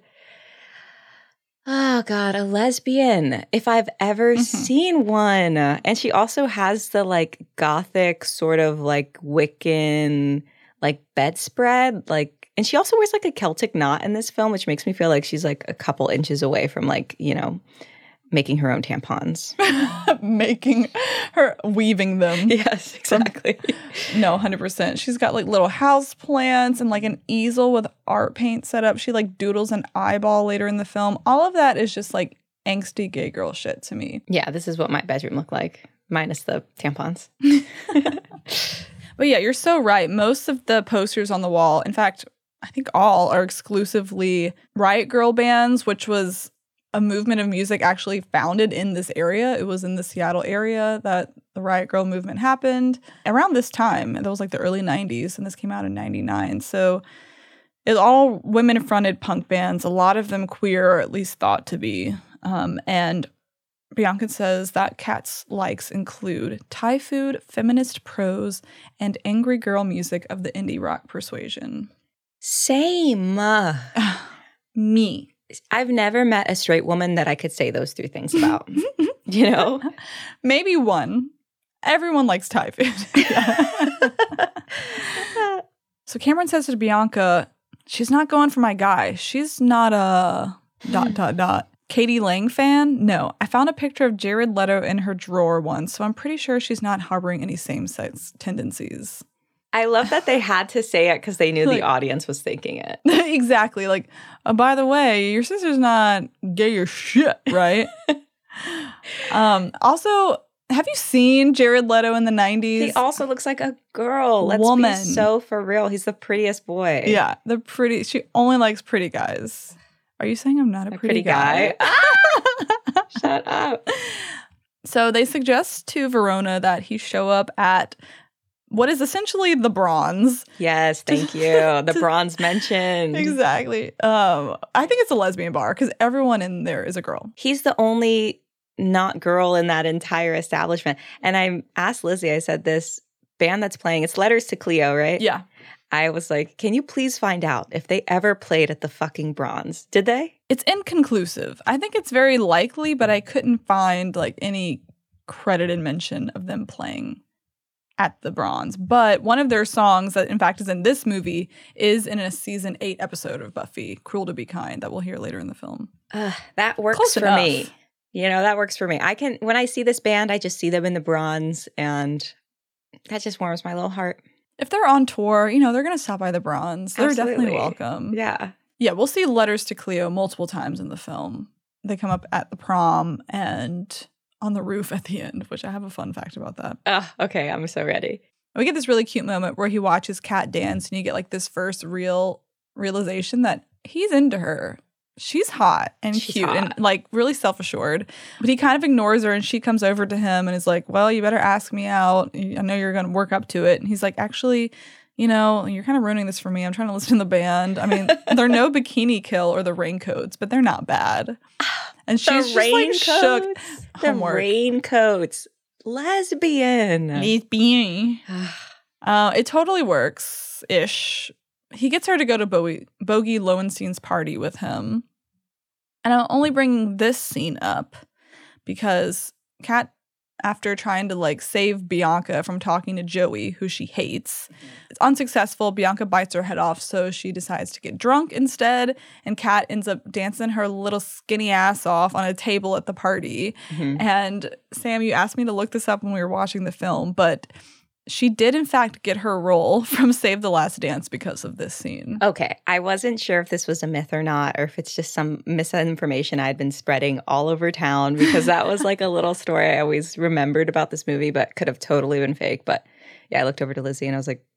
Oh, God, a lesbian, if I've ever Mm-hmm. seen one. And she also has the like gothic sort of like Wiccan like bedspread, like, and she also wears like a Celtic knot in this film, which makes me feel like she's like a couple inches away from like, you know, making her own tampons. Making her, weaving them. Yes, exactly. No, one hundred percent. She's got like little house plants and like an easel with art paint set up. She like doodles an eyeball later in the film. All of that is just like angsty gay girl shit to me. Yeah, this is what my bedroom looked like, minus the tampons. But yeah, you're so right. Most of the posters on the wall, in fact, I think all are exclusively Riot Girl bands, which was a movement of music actually founded in this area. It was in the Seattle area that the Riot Girl movement happened around this time. That was like the early nineties, and this came out in ninety-nine. So it's all women-fronted punk bands, a lot of them queer, or at least thought to be. Um, and Bianca says that Kat's likes include Thai food, feminist prose, and angry girl music of the indie rock persuasion. Same. Me. I've never met a straight woman that I could say those three things about. You know? Maybe one. Everyone likes Thai food. So Cameron says to Bianca, she's not going for my guy. She's not a dot, dot, dot. Katie Lang fan? No. I found a picture of Jared Leto in her drawer once, so I'm pretty sure she's not harboring any same-sex tendencies. I love that they had to say it because they knew Like- the audience was thinking it. Exactly. Like, oh, by the way, your sister's not gay or shit, right? um, also, have you seen Jared Leto in the nineties? He also looks like a girl. Let's Woman. be so for real. He's the prettiest boy. Yeah, the pretty. She only likes pretty guys. Are you saying I'm not a, A pretty, pretty guy. Ah! Shut up. So they suggest to Verona that he show up at what is essentially the Bronze. Yes, thank you. The bronze mentioned. Exactly. Um, I think it's a lesbian bar because everyone in there is a girl. He's the only not girl in that entire establishment. And I asked Lizzie, I said, this band that's playing, it's Letters to Cleo, right? Yeah. I was like, can you please find out if they ever played at the fucking Bronze? Did they? It's inconclusive. I think it's very likely, but I couldn't find like any credited mention of them playing at the Bronze. But one of their songs that in fact is in this movie is in a season eight episode of Buffy, Cruel to Be Kind, that we'll hear later in the film. Uh, that works Close for enough. me. You know, that works for me. I can, when I see this band, I just see them in the bronze, and that just warms my little heart. If they're on tour, you know, they're going to stop by the bronze. They're Absolutely. definitely welcome. Yeah. Yeah, we'll see Letters to Cleo multiple times in the film. They come up at the prom and on the roof at the end, which I have a fun fact about that. Oh, okay. I'm so ready. And we get this really cute moment where he watches Kat dance, and you get like this first real realization that he's into her. She's hot and She's cute hot. and like really self-assured. But he kind of ignores her, and she comes over to him and is like, well, you better ask me out. I know you're going to work up to it. And he's like, actually, you know, you're kind of ruining this for me. I'm trying to listen to the band. I mean, they're no Bikini Kill or the Raincoats, but they're not bad. And she's just like shook. The Homework. Raincoats. Lesbian. Lesbian. uh, it totally works-ish. He gets her to go to Bowie, Bogey Lowenstein's party with him. And I'm only bringing this scene up because Kat, after trying to like save Bianca from talking to Joey, who she hates, it's unsuccessful. Bianca bites her head off, so she decides to get drunk instead. And Kat ends up dancing her little skinny ass off on a table at the party. Mm-hmm. And Sam, you asked me to look this up when we were watching the film, but she did, in fact, get her role from Save the Last Dance because of this scene. Okay. I wasn't sure if this was a myth or not, or if it's just some misinformation I had been spreading all over town, because that was like a little story I always remembered about this movie, but could have totally been fake. But yeah, I looked over to Lizzie and I was like,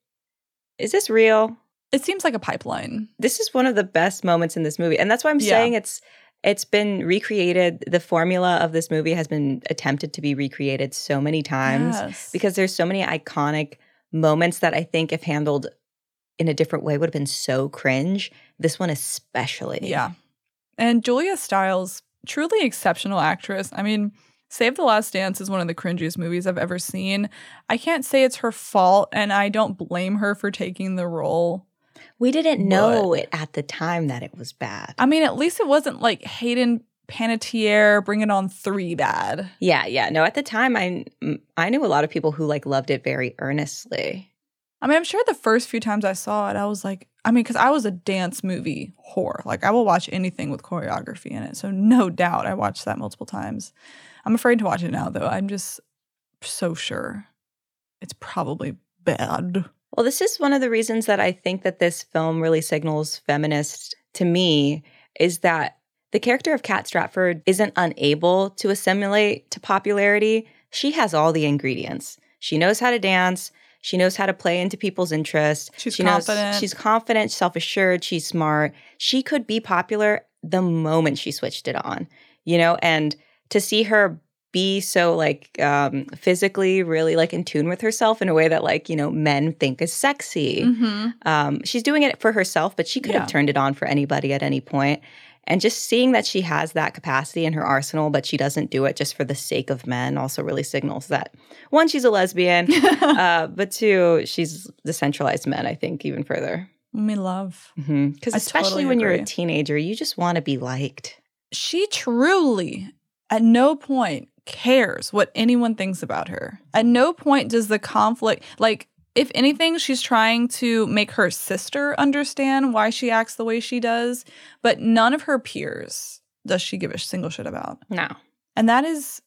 is this real? It seems like a pipeline. This is one of the best moments in this movie. And that's why I'm Yeah. saying it's it's been recreated. The formula of this movie has been attempted to be recreated so many times Yes. because there's so many iconic moments that I think if handled in a different way would have been so cringe. This one especially. Yeah. And Julia Stiles, truly exceptional actress. I mean, Save the Last Dance is one of the cringiest movies I've ever seen. I can't say it's her fault, and I don't blame her for taking the role. We didn't know it at the time that it was bad. I mean, at least it wasn't like Hayden Panettiere Bring It On three bad. Yeah, yeah. No, at the time, I I knew a lot of people who like loved it very earnestly. I mean, I'm sure the first few times I saw it, I was like, I mean, because I was a dance movie whore. Like, I will watch anything with choreography in it. So no doubt I watched that multiple times. I'm afraid to watch it now, though. I'm just so sure it's probably bad. Well, this is one of the reasons that I think that this film really signals feminist to me, is that the character of Kat Stratford isn't unable to assimilate to popularity. She has all the ingredients. She knows how to dance. She knows how to play into people's interests. She's she confident. Knows, she's confident, self-assured. She's smart. She could be popular the moment she switched it on, you know, and to see her be so like um, physically really like in tune with herself in a way that like, you know, men think is sexy. Mm-hmm. Um, she's doing it for herself, but she could Yeah. have turned it on for anybody at any point. And just seeing that she has that capacity in her arsenal, but she doesn't do it just for the sake of men also really signals that, one, she's a lesbian, uh, but two, she's decentralized men, I think, even further. Me love. Because mm-hmm. especially totally when you're agree. a teenager, you just want to be liked. She truly, at no point, cares what anyone thinks about her. At no point does the conflict, like, if anything, she's trying to make her sister understand why she acts the way she does, but none of her peers does she give a single shit about. No. And that is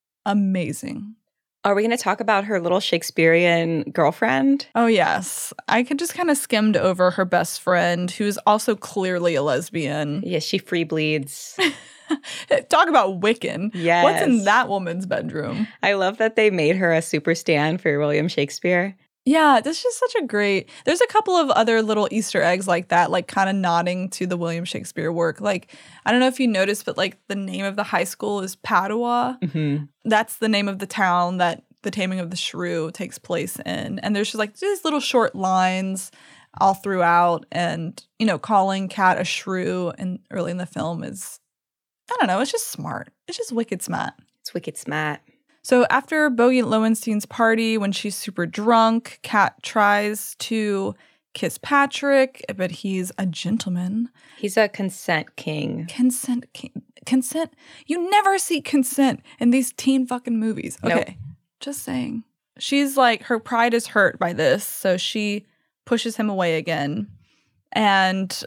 amazing. Are we going to talk about her little Shakespearean girlfriend? Oh, yes. I could just kind of skimmed over her best friend, who's also clearly a lesbian. Yeah, she free bleeds. Talk about Wiccan. Yes. What's in that woman's bedroom? I love that they made her a super stan for William Shakespeare. Yeah, this is just such a great... There's a couple of other little Easter eggs like that, like kind of nodding to the William Shakespeare work. Like, I don't know if you noticed, but like the name of the high school is Padua. Mm-hmm. That's the name of the town that The Taming of the Shrew takes place in. And there's just like these little short lines all throughout. And, you know, calling Kat a shrew and early in the film is, I don't know, it's just smart. It's just wicked smart. It's wicked smart. So after Bogey Lowenstein's party, when she's super drunk, Kat tries to kiss Patrick, but he's a gentleman. He's a consent king. Consent king. Consent. You never see consent in these teen fucking movies. Okay. Nope. Just saying. She's like, her pride is hurt by this, so she pushes him away again. And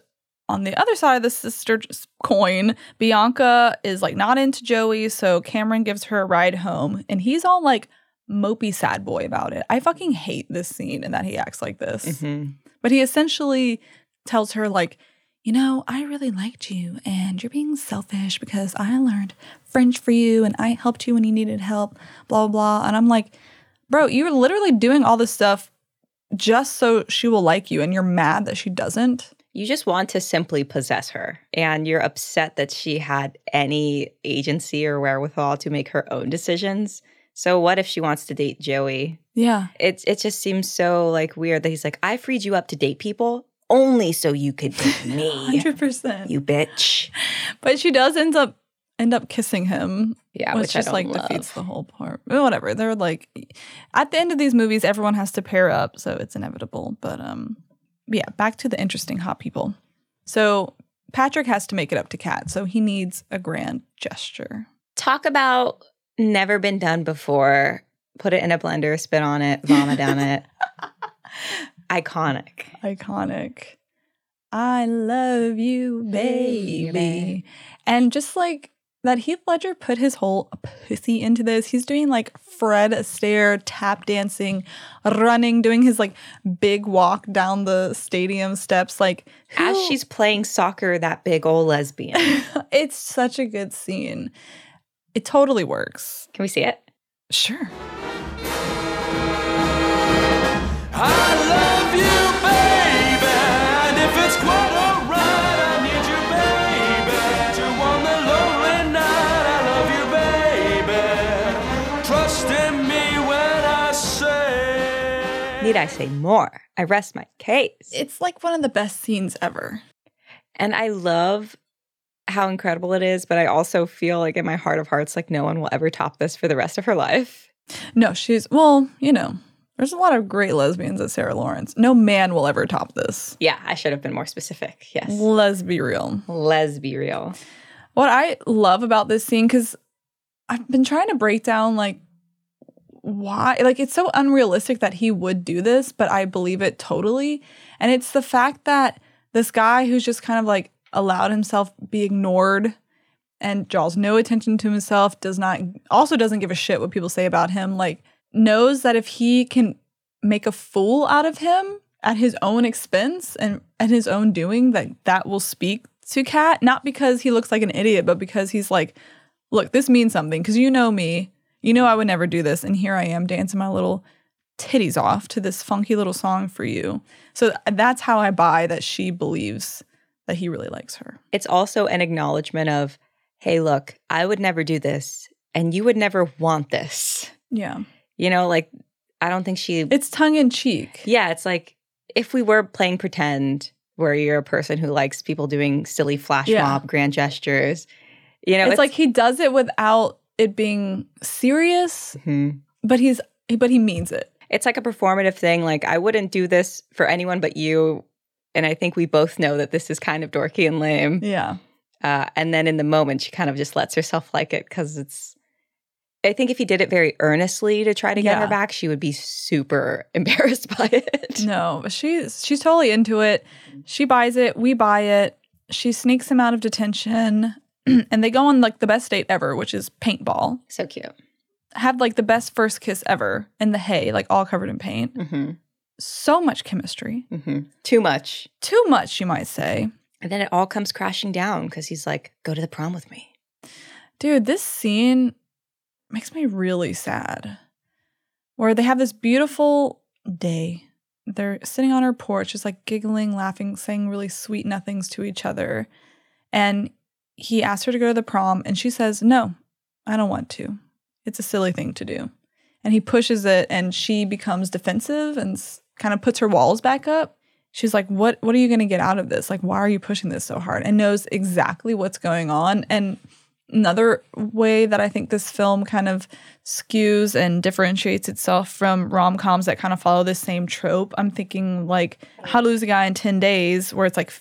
on the other side of the sister coin, Bianca is like not into Joey, so Cameron gives her a ride home, and he's all like mopey sad boy about it. I fucking hate this scene and that he acts like this. Mm-hmm. But he essentially tells her like, you know, I really liked you and you're being selfish because I learned French for you and I helped you when you needed help, blah, blah, blah. And I'm like, bro, you're literally doing all this stuff just so she will like you and you're mad that she doesn't. You just want to simply possess her, and you're upset that she had any agency or wherewithal to make her own decisions. So what if she wants to date Joey? Yeah. It, it just seems so like weird that he's like, I freed you up to date people only so you could date me. one hundred percent. You bitch. But she does end up end up kissing him. Yeah, which, which I just don't like love. defeats the whole part. Well, whatever. They're like, at the end of these movies, everyone has to pair up, so it's inevitable. But um, yeah, back to the interesting hot people. So Patrick has to make it up to Kat, so he needs a grand gesture. Talk about never been done before. Put it in a blender, spit on it, vomit down it. Iconic. Iconic. I love you, baby. And just like that Heath Ledger put his whole pussy into this. He's doing like Fred Astaire, tap dancing, running, doing his like big walk down the stadium steps. Like who- As she's playing soccer, that big old lesbian. It's such a good scene. It totally works. Can we see it? Sure. I love you, baby, and if it's quite alright, I need you, baby, to on the lonely night. I love you, baby, trust in me when I say. Need I say more? I rest my case. It's like one of the best scenes ever. And I love how incredible it is, but I also feel like in my heart of hearts, like no one will ever top this for the rest of her life. No, she's, well, you know, there's a lot of great lesbians at Sarah Lawrence. No man will ever top this. Yeah, I should have been more specific. Yes. Let's be real. Let's be real. What I love about this scene, because I've been trying to break down, like, why, like, it's so unrealistic that he would do this, but I believe it totally. And it's the fact that this guy who's just kind of, like, allowed himself be ignored and draws no attention to himself, does not, also doesn't give a shit what people say about him, like, knows that if he can make a fool out of him at his own expense and at his own doing, that that will speak to Kat, not because he looks like an idiot, but because he's like, look, this means something, because you know me, you know I would never do this, and here I am dancing my little titties off to this funky little song for you. So that's how I buy that she believes that he really likes her. It's also an acknowledgement of, hey, look, I would never do this, and you would never want this. Yeah. You know, like, I don't think she... It's tongue-in-cheek. Yeah, it's like, if we were playing pretend, where you're a person who likes people doing silly flash Yeah. mob grand gestures, you know, It's, it's, like he does it without it being serious, Mhm. but he's but he means it. It's like a performative thing. Like, I wouldn't do this for anyone but you, and I think we both know that this is kind of dorky and lame. Yeah. Uh, and then in the moment, she kind of just lets herself like it because it's... I think if he did it very earnestly to try to get Yeah. her back, she would be super embarrassed by it. No, she's she's totally into it. She buys it. We buy it. She sneaks him out of detention, and they go on like the best date ever, which is paintball. So cute. Have like the best first kiss ever in the hay, like all covered in paint. Mm-hmm. So much chemistry. Mm-hmm. Too much. Too much, you might say. And then it all comes crashing down because he's like, go to the prom with me. Dude, this scene makes me really sad. Where they have this beautiful day. They're sitting on her porch, just like giggling, laughing, saying really sweet nothings to each other. And he asks her to go to the prom, and she says, no, I don't want to. It's a silly thing to do. And he pushes it, and she becomes defensive and s- kind of puts her walls back up. She's like, what, what are you going to get out of this? Like, why are you pushing this so hard? And knows exactly what's going on. And another way that I think this film kind of skews and differentiates itself from rom-coms that kind of follow this same trope, I'm thinking like How to Lose a Guy in ten days, where it's like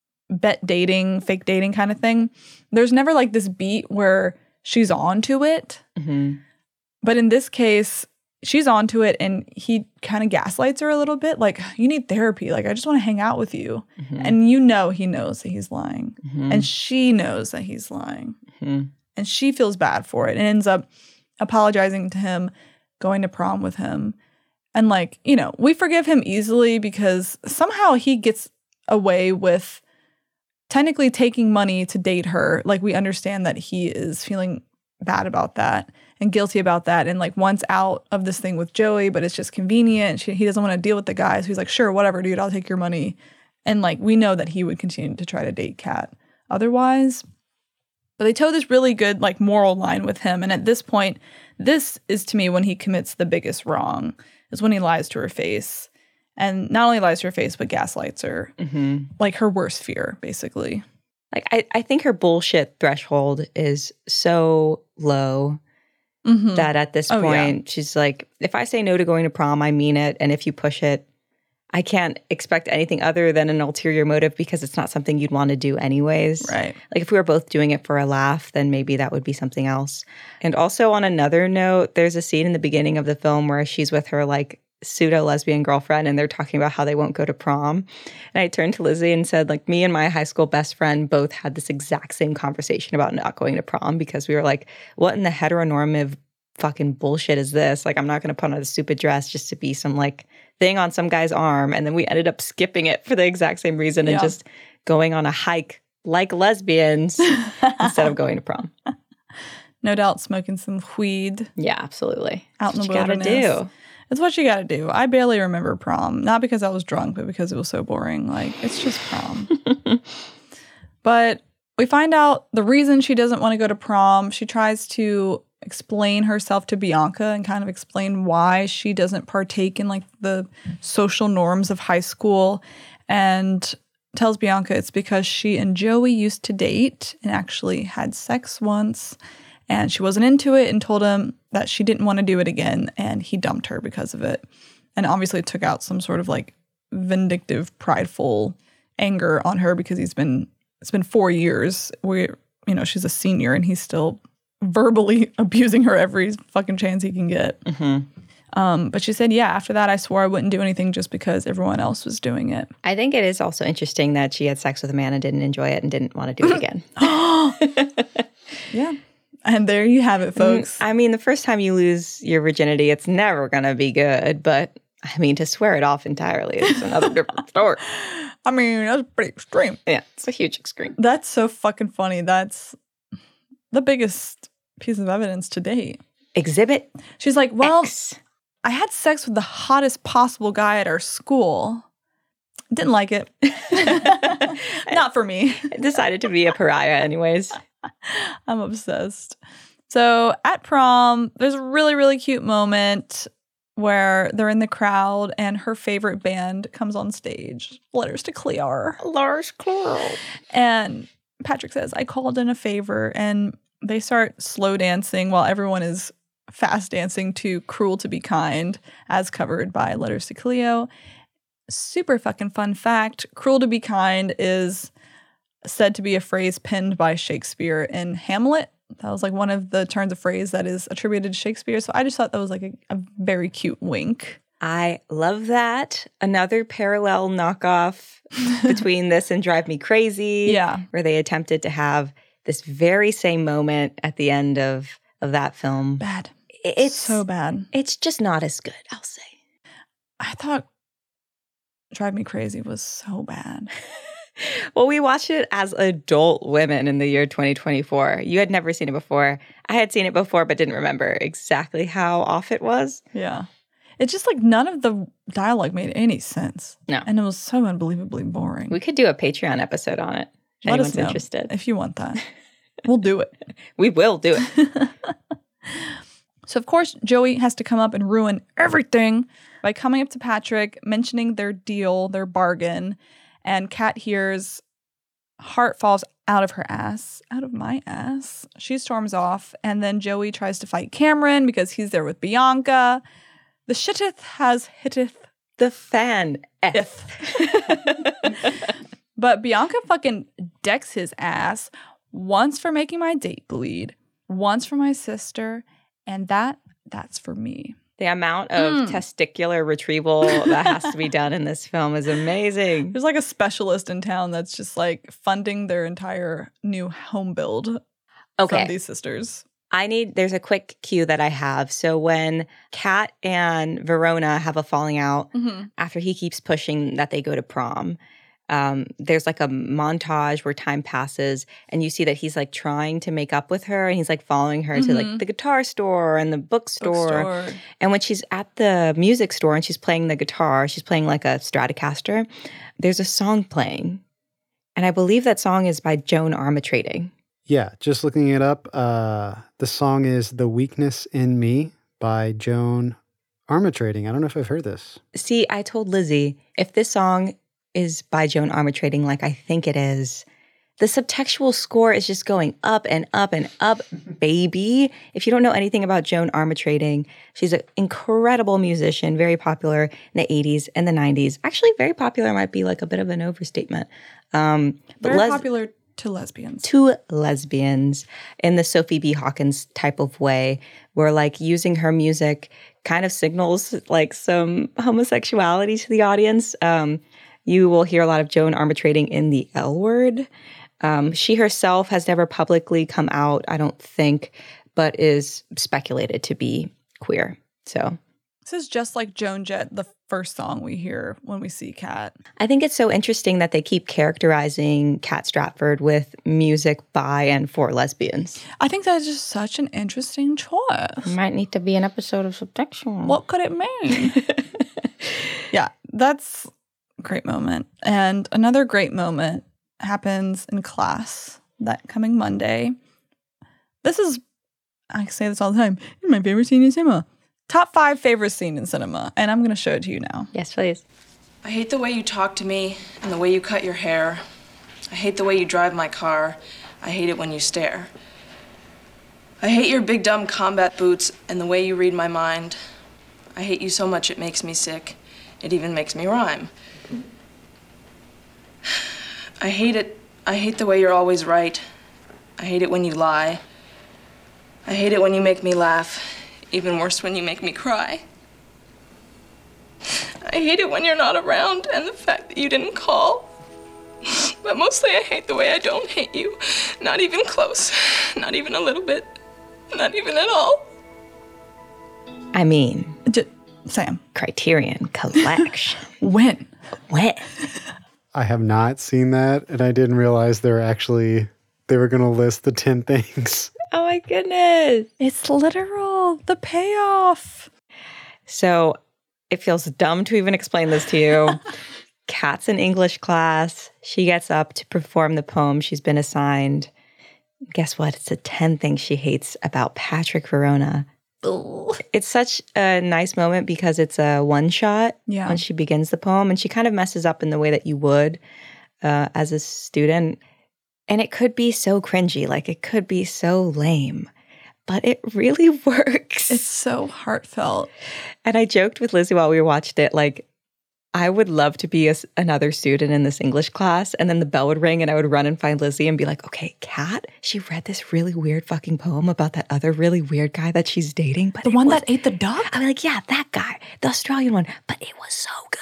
bet dating, fake dating kind of thing. There's never like this beat where she's on to it. Mm-hmm. But in this case, she's onto it, and he kind of gaslights her a little bit. Like, you need therapy. Like, I just want to hang out with you. Mm-hmm. And you know he knows that he's lying. Mm-hmm. And she knows that he's lying. Mm-hmm. And she feels bad for it and ends up apologizing to him, going to prom with him. And, like, you know, we forgive him easily because somehow he gets away with technically taking money to date her. Like, we understand that he is feeling bad about that and guilty about that, and like wants out of this thing with Joey, but it's just convenient. She, he doesn't want to deal with the guy, so he's like, sure, whatever, dude, I'll take your money. And like, we know that he would continue to try to date Kat otherwise. But they toe this really good like moral line with him, and at this point, this is to me when he commits the biggest wrong, is when he lies to her face. And not only lies to her face, but gaslights her. Mm-hmm. Like her worst fear, basically. Like, I, I think her bullshit threshold is so low mm-hmm. that at this oh, point, yeah. she's like, if I say no to going to prom, I mean it. And if you push it, I can't expect anything other than an ulterior motive because it's not something you'd want to do anyways. Right. Like, if we were both doing it for a laugh, then maybe that would be something else. And also on another note, there's a scene in the beginning of the film where she's with her, like, pseudo-lesbian girlfriend, and they're talking about how they won't go to prom. And I turned to Lizzie and said, like, me and my high school best friend both had this exact same conversation about not going to prom because we were like, what in the heteronormative fucking bullshit is this? Like, I'm not going to put on a stupid dress just to be some, like, thing on some guy's arm. And then we ended up skipping it for the exact same reason yeah. and just going on a hike like lesbians instead of going to prom. No doubt smoking some weed. Yeah, absolutely. Out That's in the what wilderness. you gotta do. It's what you gotta do. I barely remember prom. Not because I was drunk, but because it was so boring. Like, it's just prom. But we find out the reason she doesn't want to go to prom. She tries to explain herself to Bianca and kind of explain why she doesn't partake in, like, the social norms of high school, and tells Bianca it's because she and Joey used to date and actually had sex once. And she wasn't into it and told him that she didn't want to do it again. And he dumped her because of it. And obviously took out some sort of like vindictive, prideful anger on her because he's been, it's been four years where, you know, she's a senior and he's still verbally abusing her every fucking chance he can get. Mm-hmm. Um, but she said, yeah, after that, I swore I wouldn't do anything just because everyone else was doing it. I think it is also interesting that she had sex with a man and didn't enjoy it and didn't want to do it again. Yeah. And there you have it, folks. I mean, the first time you lose your virginity, it's never going to be good. But, I mean, to swear it off entirely is another different story. I mean, that's pretty extreme. Yeah, it's a huge extreme. That's so fucking funny. That's the biggest piece of evidence to date. Exhibit She's like, well, X. I had sex with the hottest possible guy at our school. Didn't like it. Not for me. I decided to be a pariah anyways. I'm obsessed. So at prom, there's a really, really cute moment where they're in the crowd and her favorite band comes on stage. Letters to Cleo. Letters to Cleo. And Patrick says, I called in a favor. And they start slow dancing while everyone is fast dancing to Cruel to Be Kind, as covered by Letters to Cleo. Super fucking fun fact. Cruel to Be Kind is said to be a phrase penned by Shakespeare in Hamlet. That was like one of the turns of phrase that is attributed to Shakespeare. So I just thought that was like a, a very cute wink. I love that. Another parallel knockoff between this and Drive Me Crazy. Yeah. Where they attempted to have this very same moment at the end of, of that film. Bad. It's so bad. It's just not as good, I'll say. I thought Drive Me Crazy was so bad. Well, we watched it as adult women in the year twenty twenty-four. You had never seen it before. I had seen it before, but didn't remember exactly how off it was. Yeah. It's just like none of the dialogue made any sense. No. And it was so unbelievably boring. We could do a Patreon episode on it. If Let anyone's us know interested. If you want that. We'll do it. We will do it. So, of course, Joey has to come up and ruin everything by coming up to Patrick, mentioning their deal, their bargain. And Kat hears, heart falls out of her ass, out of my ass. She storms off. And then Joey tries to fight Cameron because he's there with Bianca. The shitteth has hitteth the fan F. But Bianca fucking decks his ass once for making my date bleed, once for my sister, and that, that's for me. The amount of Mm. testicular retrieval that has to be done in this film is amazing. There's like a specialist in town that's just like funding their entire new home build Okay. from these sisters. I need, there's a quick cue that I have. So when Kat and Verona have a falling out Mm-hmm. after he keeps pushing that they go to prom, um, there's like a montage where time passes and you see that he's like trying to make up with her and he's like following her to Mhm. like the guitar store and the bookstore. Bookstore. And when she's at the music store and she's playing the guitar, she's playing like a Stratocaster, there's a song playing. And I believe that song is by Joan Armatrading. Yeah, just looking it up, uh, the song is The Weakness in Me by Joan Armatrading. I don't know if I've heard this. See, I told Lizzie, if this song is by Joan Armatrading like I think it is, the subtextual score is just going up and up and up, baby. If you don't know anything about Joan Armatrading, she's an incredible musician, very popular in the eighties and the nineties. Actually, very popular might be like a bit of an overstatement. Um, but Very les- popular to lesbians. to lesbians in the Sophie B. Hawkins type of way, where like using her music kind of signals like some homosexuality to the audience. Um, you will hear a lot of Joan Armatrading in the L Word. Um, she herself has never publicly come out, I don't think, but is speculated to be queer. So This is just like Joan Jett, the first song we hear when we see Kat. I think it's so interesting that they keep characterizing Kat Stratford with music by and for lesbians. I think that is just such an interesting choice. Might need to be an episode of Subtextual. What could it mean? Yeah, that's a great moment. And another great moment happens in class that coming Monday. This is, I say this all the time, it's my favorite scene in cinema. Top five favorite scene in cinema. And I'm going to show it to you now. Yes, please. I hate the way you talk to me and the way you cut your hair. I hate the way you drive my car. I hate it when you stare. I hate your big dumb combat boots and the way you read my mind. I hate you so much it makes me sick. It even makes me rhyme. I hate it. I hate the way you're always right. I hate it when you lie. I hate it when you make me laugh. Even worse when you make me cry. I hate it when you're not around and the fact that you didn't call. But mostly I hate the way I don't hate you. Not even close. Not even a little bit. Not even at all. I mean, J- Sam. Criterion Collection. When? When? I have not seen that, and I didn't realize they were actually, they were going to list the ten things. Oh my goodness. It's literal. The payoff. So it feels dumb to even explain this to you. Kat's in English class. She gets up to perform the poem she's been assigned. Guess what? It's the ten things she hates about Patrick Verona. It's such a nice moment because it's a one shot Yeah. when she begins the poem, and she kind of messes up in the way that you would uh, as a student. And it could be so cringy, like it could be so lame, but it really works. It's so heartfelt. And I joked with Lizzie while we watched it, like, I would love to be a, another student in this English class. And then the bell would ring and I would run and find Lizzie and be like, okay, Kat, she read this really weird fucking poem about that other really weird guy that she's dating. But The it one was- that ate the duck? I'm like, yeah, that guy, the Australian one, but it was so good.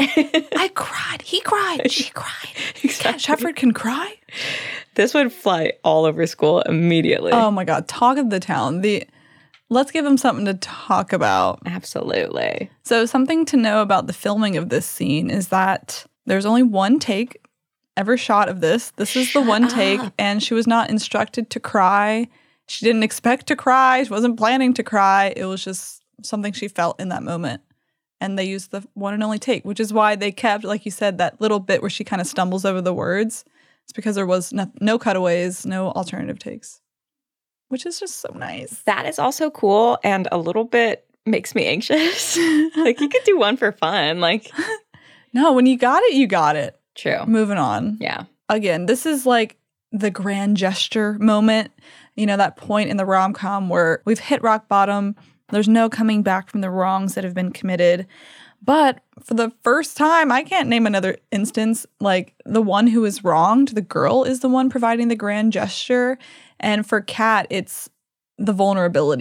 I cried. He cried. She cried. Kat Shepard can cry? This would fly all over school immediately. Oh my God. Talk of the town. The Let's give them something to talk about. Absolutely. So something to know about the filming of this scene is that there's only one take ever shot of this. This is the one take, and she was not instructed to cry. She didn't expect to cry. She wasn't planning to cry. It was just something she felt in that moment. And they used the one and only take, which is why they kept, like you said, that little bit where she kind of stumbles over the words. It's because there was no, no cutaways, no alternative takes, which is just so nice. That is also cool and a little bit makes me anxious. Like, you could do one for fun. Like, no, when you got it, you got it. True. Moving on. Yeah. Again, this is like the grand gesture moment. You know, that point in the rom-com where we've hit rock bottom. There's no coming back from the wrongs that have been committed. But for the first time, I can't name another instance, like the one who is wronged, the girl is the one providing the grand gesture. And for Kat, it's the vulnerability.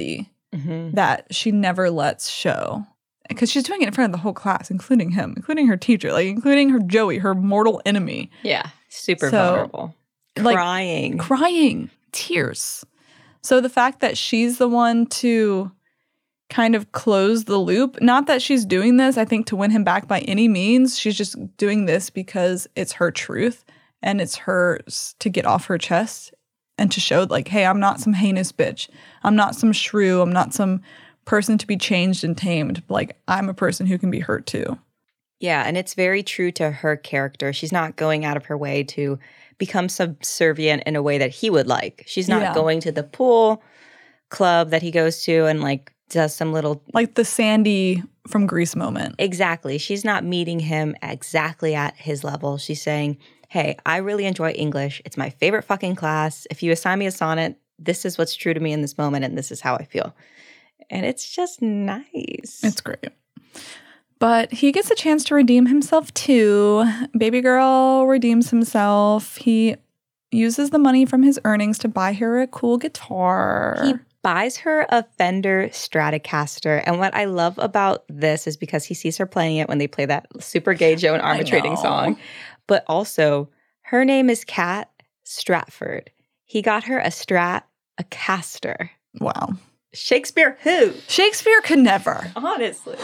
Mm-hmm. that she never lets show. Because she's doing it in front of the whole class, including him, including her teacher, like including her Joey, her mortal enemy. Yeah, super So, vulnerable. like, Crying. Crying. Tears. So the fact that she's the one to kind of close the loop, not that she's doing this, I think, to win him back by any means. She's just doing this because it's her truth and it's hers to get off her chest and to show, like, hey, I'm not some heinous bitch. I'm not some shrew. I'm not some person to be changed and tamed. Like, I'm a person who can be hurt too. Yeah, and it's very true to her character. She's not going out of her way to become subservient in a way that he would like. She's not Yeah. going to the pool club that he goes to and like does some little like the Sandy from Grease moment. Exactly. She's not meeting him exactly at his level. She's saying, hey, I really enjoy English. It's my favorite fucking class. If you assign me a sonnet, this is what's true to me in this moment and this is how I feel. And it's just nice. It's great. But he gets a chance to redeem himself too. Baby girl redeems himself. He uses the money from his earnings to buy her a cool guitar. He buys her a Fender Stratocaster. And what I love about this is because he sees her playing it when they play that super gay Joan Armatrading song. But also, her name is Kat Stratford. He got her a Strat, a caster. Wow. Shakespeare who? Shakespeare could never. Honestly.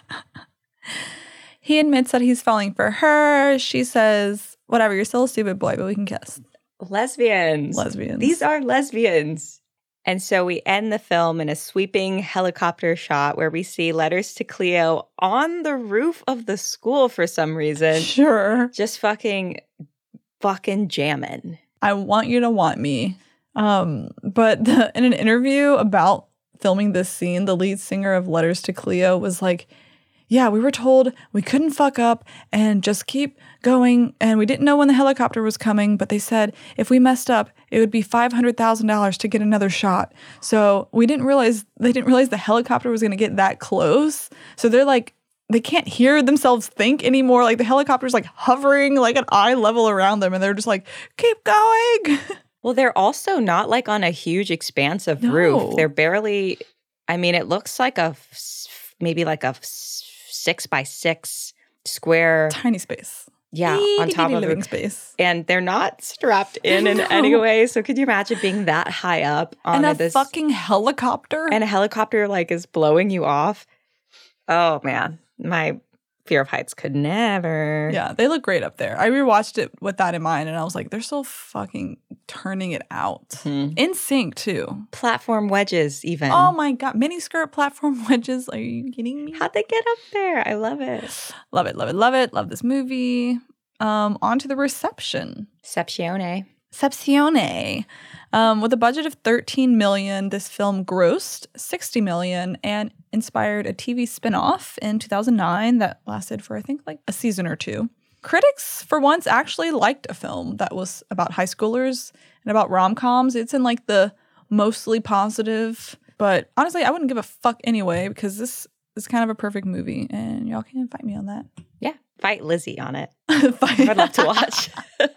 He admits that he's falling for her. She says, whatever, you're still a stupid boy, but we can kiss. Lesbians. Lesbians. These are lesbians. And so we end the film in a sweeping helicopter shot where we see Letters to Cleo on the roof of the school for some reason. Sure. Just fucking, fucking jamming. I want you to want me. Um, but the, in an interview about filming this scene, the lead singer of Letters to Cleo was like, yeah, we were told we couldn't fuck up and just keep going. And we didn't know when the helicopter was coming, but they said if we messed up, it would be five hundred thousand dollars to get another shot. So we didn't realize, they didn't realize the helicopter was going to get that close. So they're like, they can't hear themselves think anymore. Like the helicopter's like hovering like at eye level around them. And they're just like, keep going. Well, they're also not like on a huge expanse of No. roof. They're barely, I mean, it looks like a, maybe like a six by six square. Tiny space. Yeah, on top of living it. space. And they're not strapped in in No. any way. So could you imagine being that high up on And a this fucking helicopter? and a helicopter like is blowing you off? Oh man, my fear of heights could never. Yeah, they look great up there. I rewatched it with that in mind, and I was like, they're still fucking turning it out. Hmm. In sync, too. Platform wedges, even. Oh my God. Mini skirt platform wedges. Are you kidding me? How'd they get up there? I love it. Love it, love it, love it. Love this movie. Um, on to the reception. Sepsione. Sepsione. Um, with a budget of thirteen million dollars, this film grossed sixty million dollars and inspired a T V spinoff in two thousand nine that lasted for, I think, like a season or two. Critics, for once, actually liked a film that was about high schoolers and about rom-coms. It's in like the mostly positive, but honestly, I wouldn't give a fuck anyway because this is kind of a perfect movie and y'all can fight me on that. Yeah, fight Lizzie on it. Fight. I'd love to watch.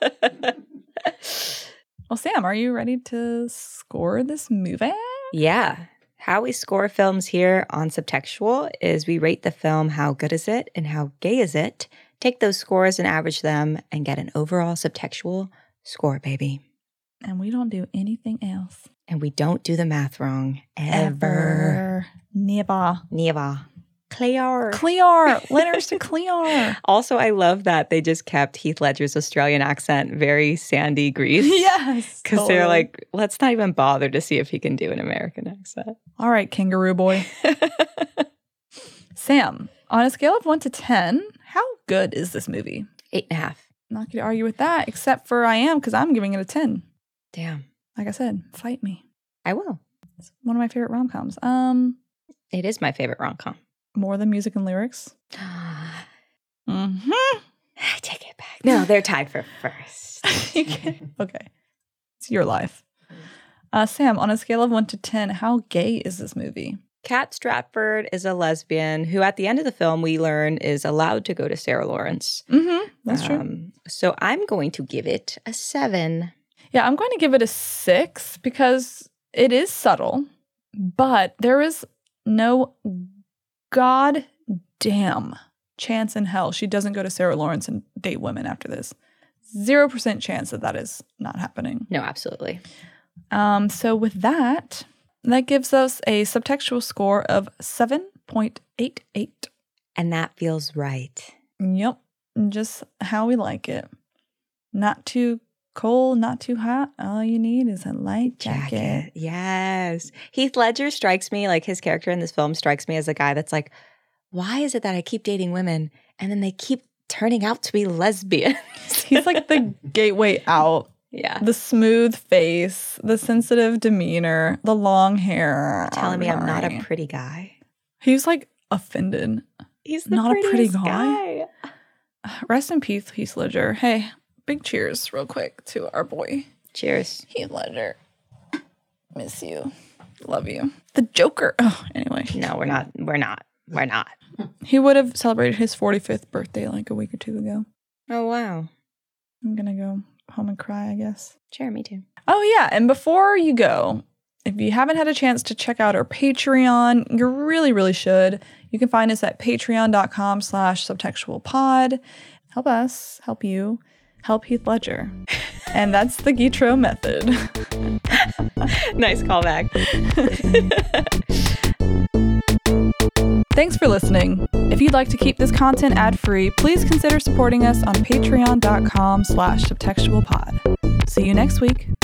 Well, Sam, are you ready to score this movie? Yeah. How we score films here on Subtextual is we rate the film how good is it and how gay is it, take those scores and average them, and get an overall Subtextual score, baby. And we don't do anything else. And we don't do the math wrong. Ever. Ever. Never. Never. Clear. Clear. Letters to Clear. Also, I love that they just kept Heath Ledger's Australian accent very Sandy Grease. Yes. Because they're totally. like, let's not even bother to see if he can do an American accent. All right, kangaroo boy. Sam, on a scale of one to ten, how good is this movie? Eight and a half. I'm not going to argue with that, except for I am, because I'm giving it a ten. Damn. Like I said, fight me. I will. It's one of my favorite rom-coms. Um, It is my favorite rom-com. more than music and lyrics. Mm-hmm. I take it back. No, they're tied for first. You can't- okay. It's your life. Uh, Sam, on a scale of one to ten, how gay is this movie? Kat Stratford is a lesbian who, at the end of the film, we learn is allowed to go to Sarah Lawrence. Mm-hmm. That's true. Um, so I'm going to give it a seven. Yeah, I'm going to give it a six because it is subtle. But there is no goddamn chance in hell she doesn't go to Sarah Lawrence and date women after this. Zero percent chance that that is not happening. No, absolutely. Um, so with that, that gives us a subtextual score of seven point eight eight. And that feels right. Yep. Just how we like it. Not too cold, not too hot. All you need is a light jacket. Jacket. Yes. Heath Ledger strikes me, like his character in this film strikes me as a guy that's like, why is it that I keep dating women and then they keep turning out to be lesbians? He's like the gateway out. Yeah. The smooth face, the sensitive demeanor, the long hair. Telling me I'm not a pretty guy. He's like offended. He's the not a pretty guy. guy. Rest in peace, Heath Ledger. Hey, big cheers real quick to our boy. Cheers. Heath Ledger. Miss you. Love you. The Joker. Oh, anyway. No, we're not. We're not. We're not. He would have celebrated his forty-fifth birthday like a week or two ago. Oh, wow. I'm going to go home and cry, I guess. Sure, me too. Oh, yeah. And before you go, if you haven't had a chance to check out our Patreon, you really, really should. You can find us at patreon.com slash subtextualpod. Help us, help you, help Heath Ledger. And that's the Gitro method. Nice callback. Thanks for listening. If you'd like to keep this content ad-free, please consider supporting us on patreon.com slash subtextualpod. See you next week.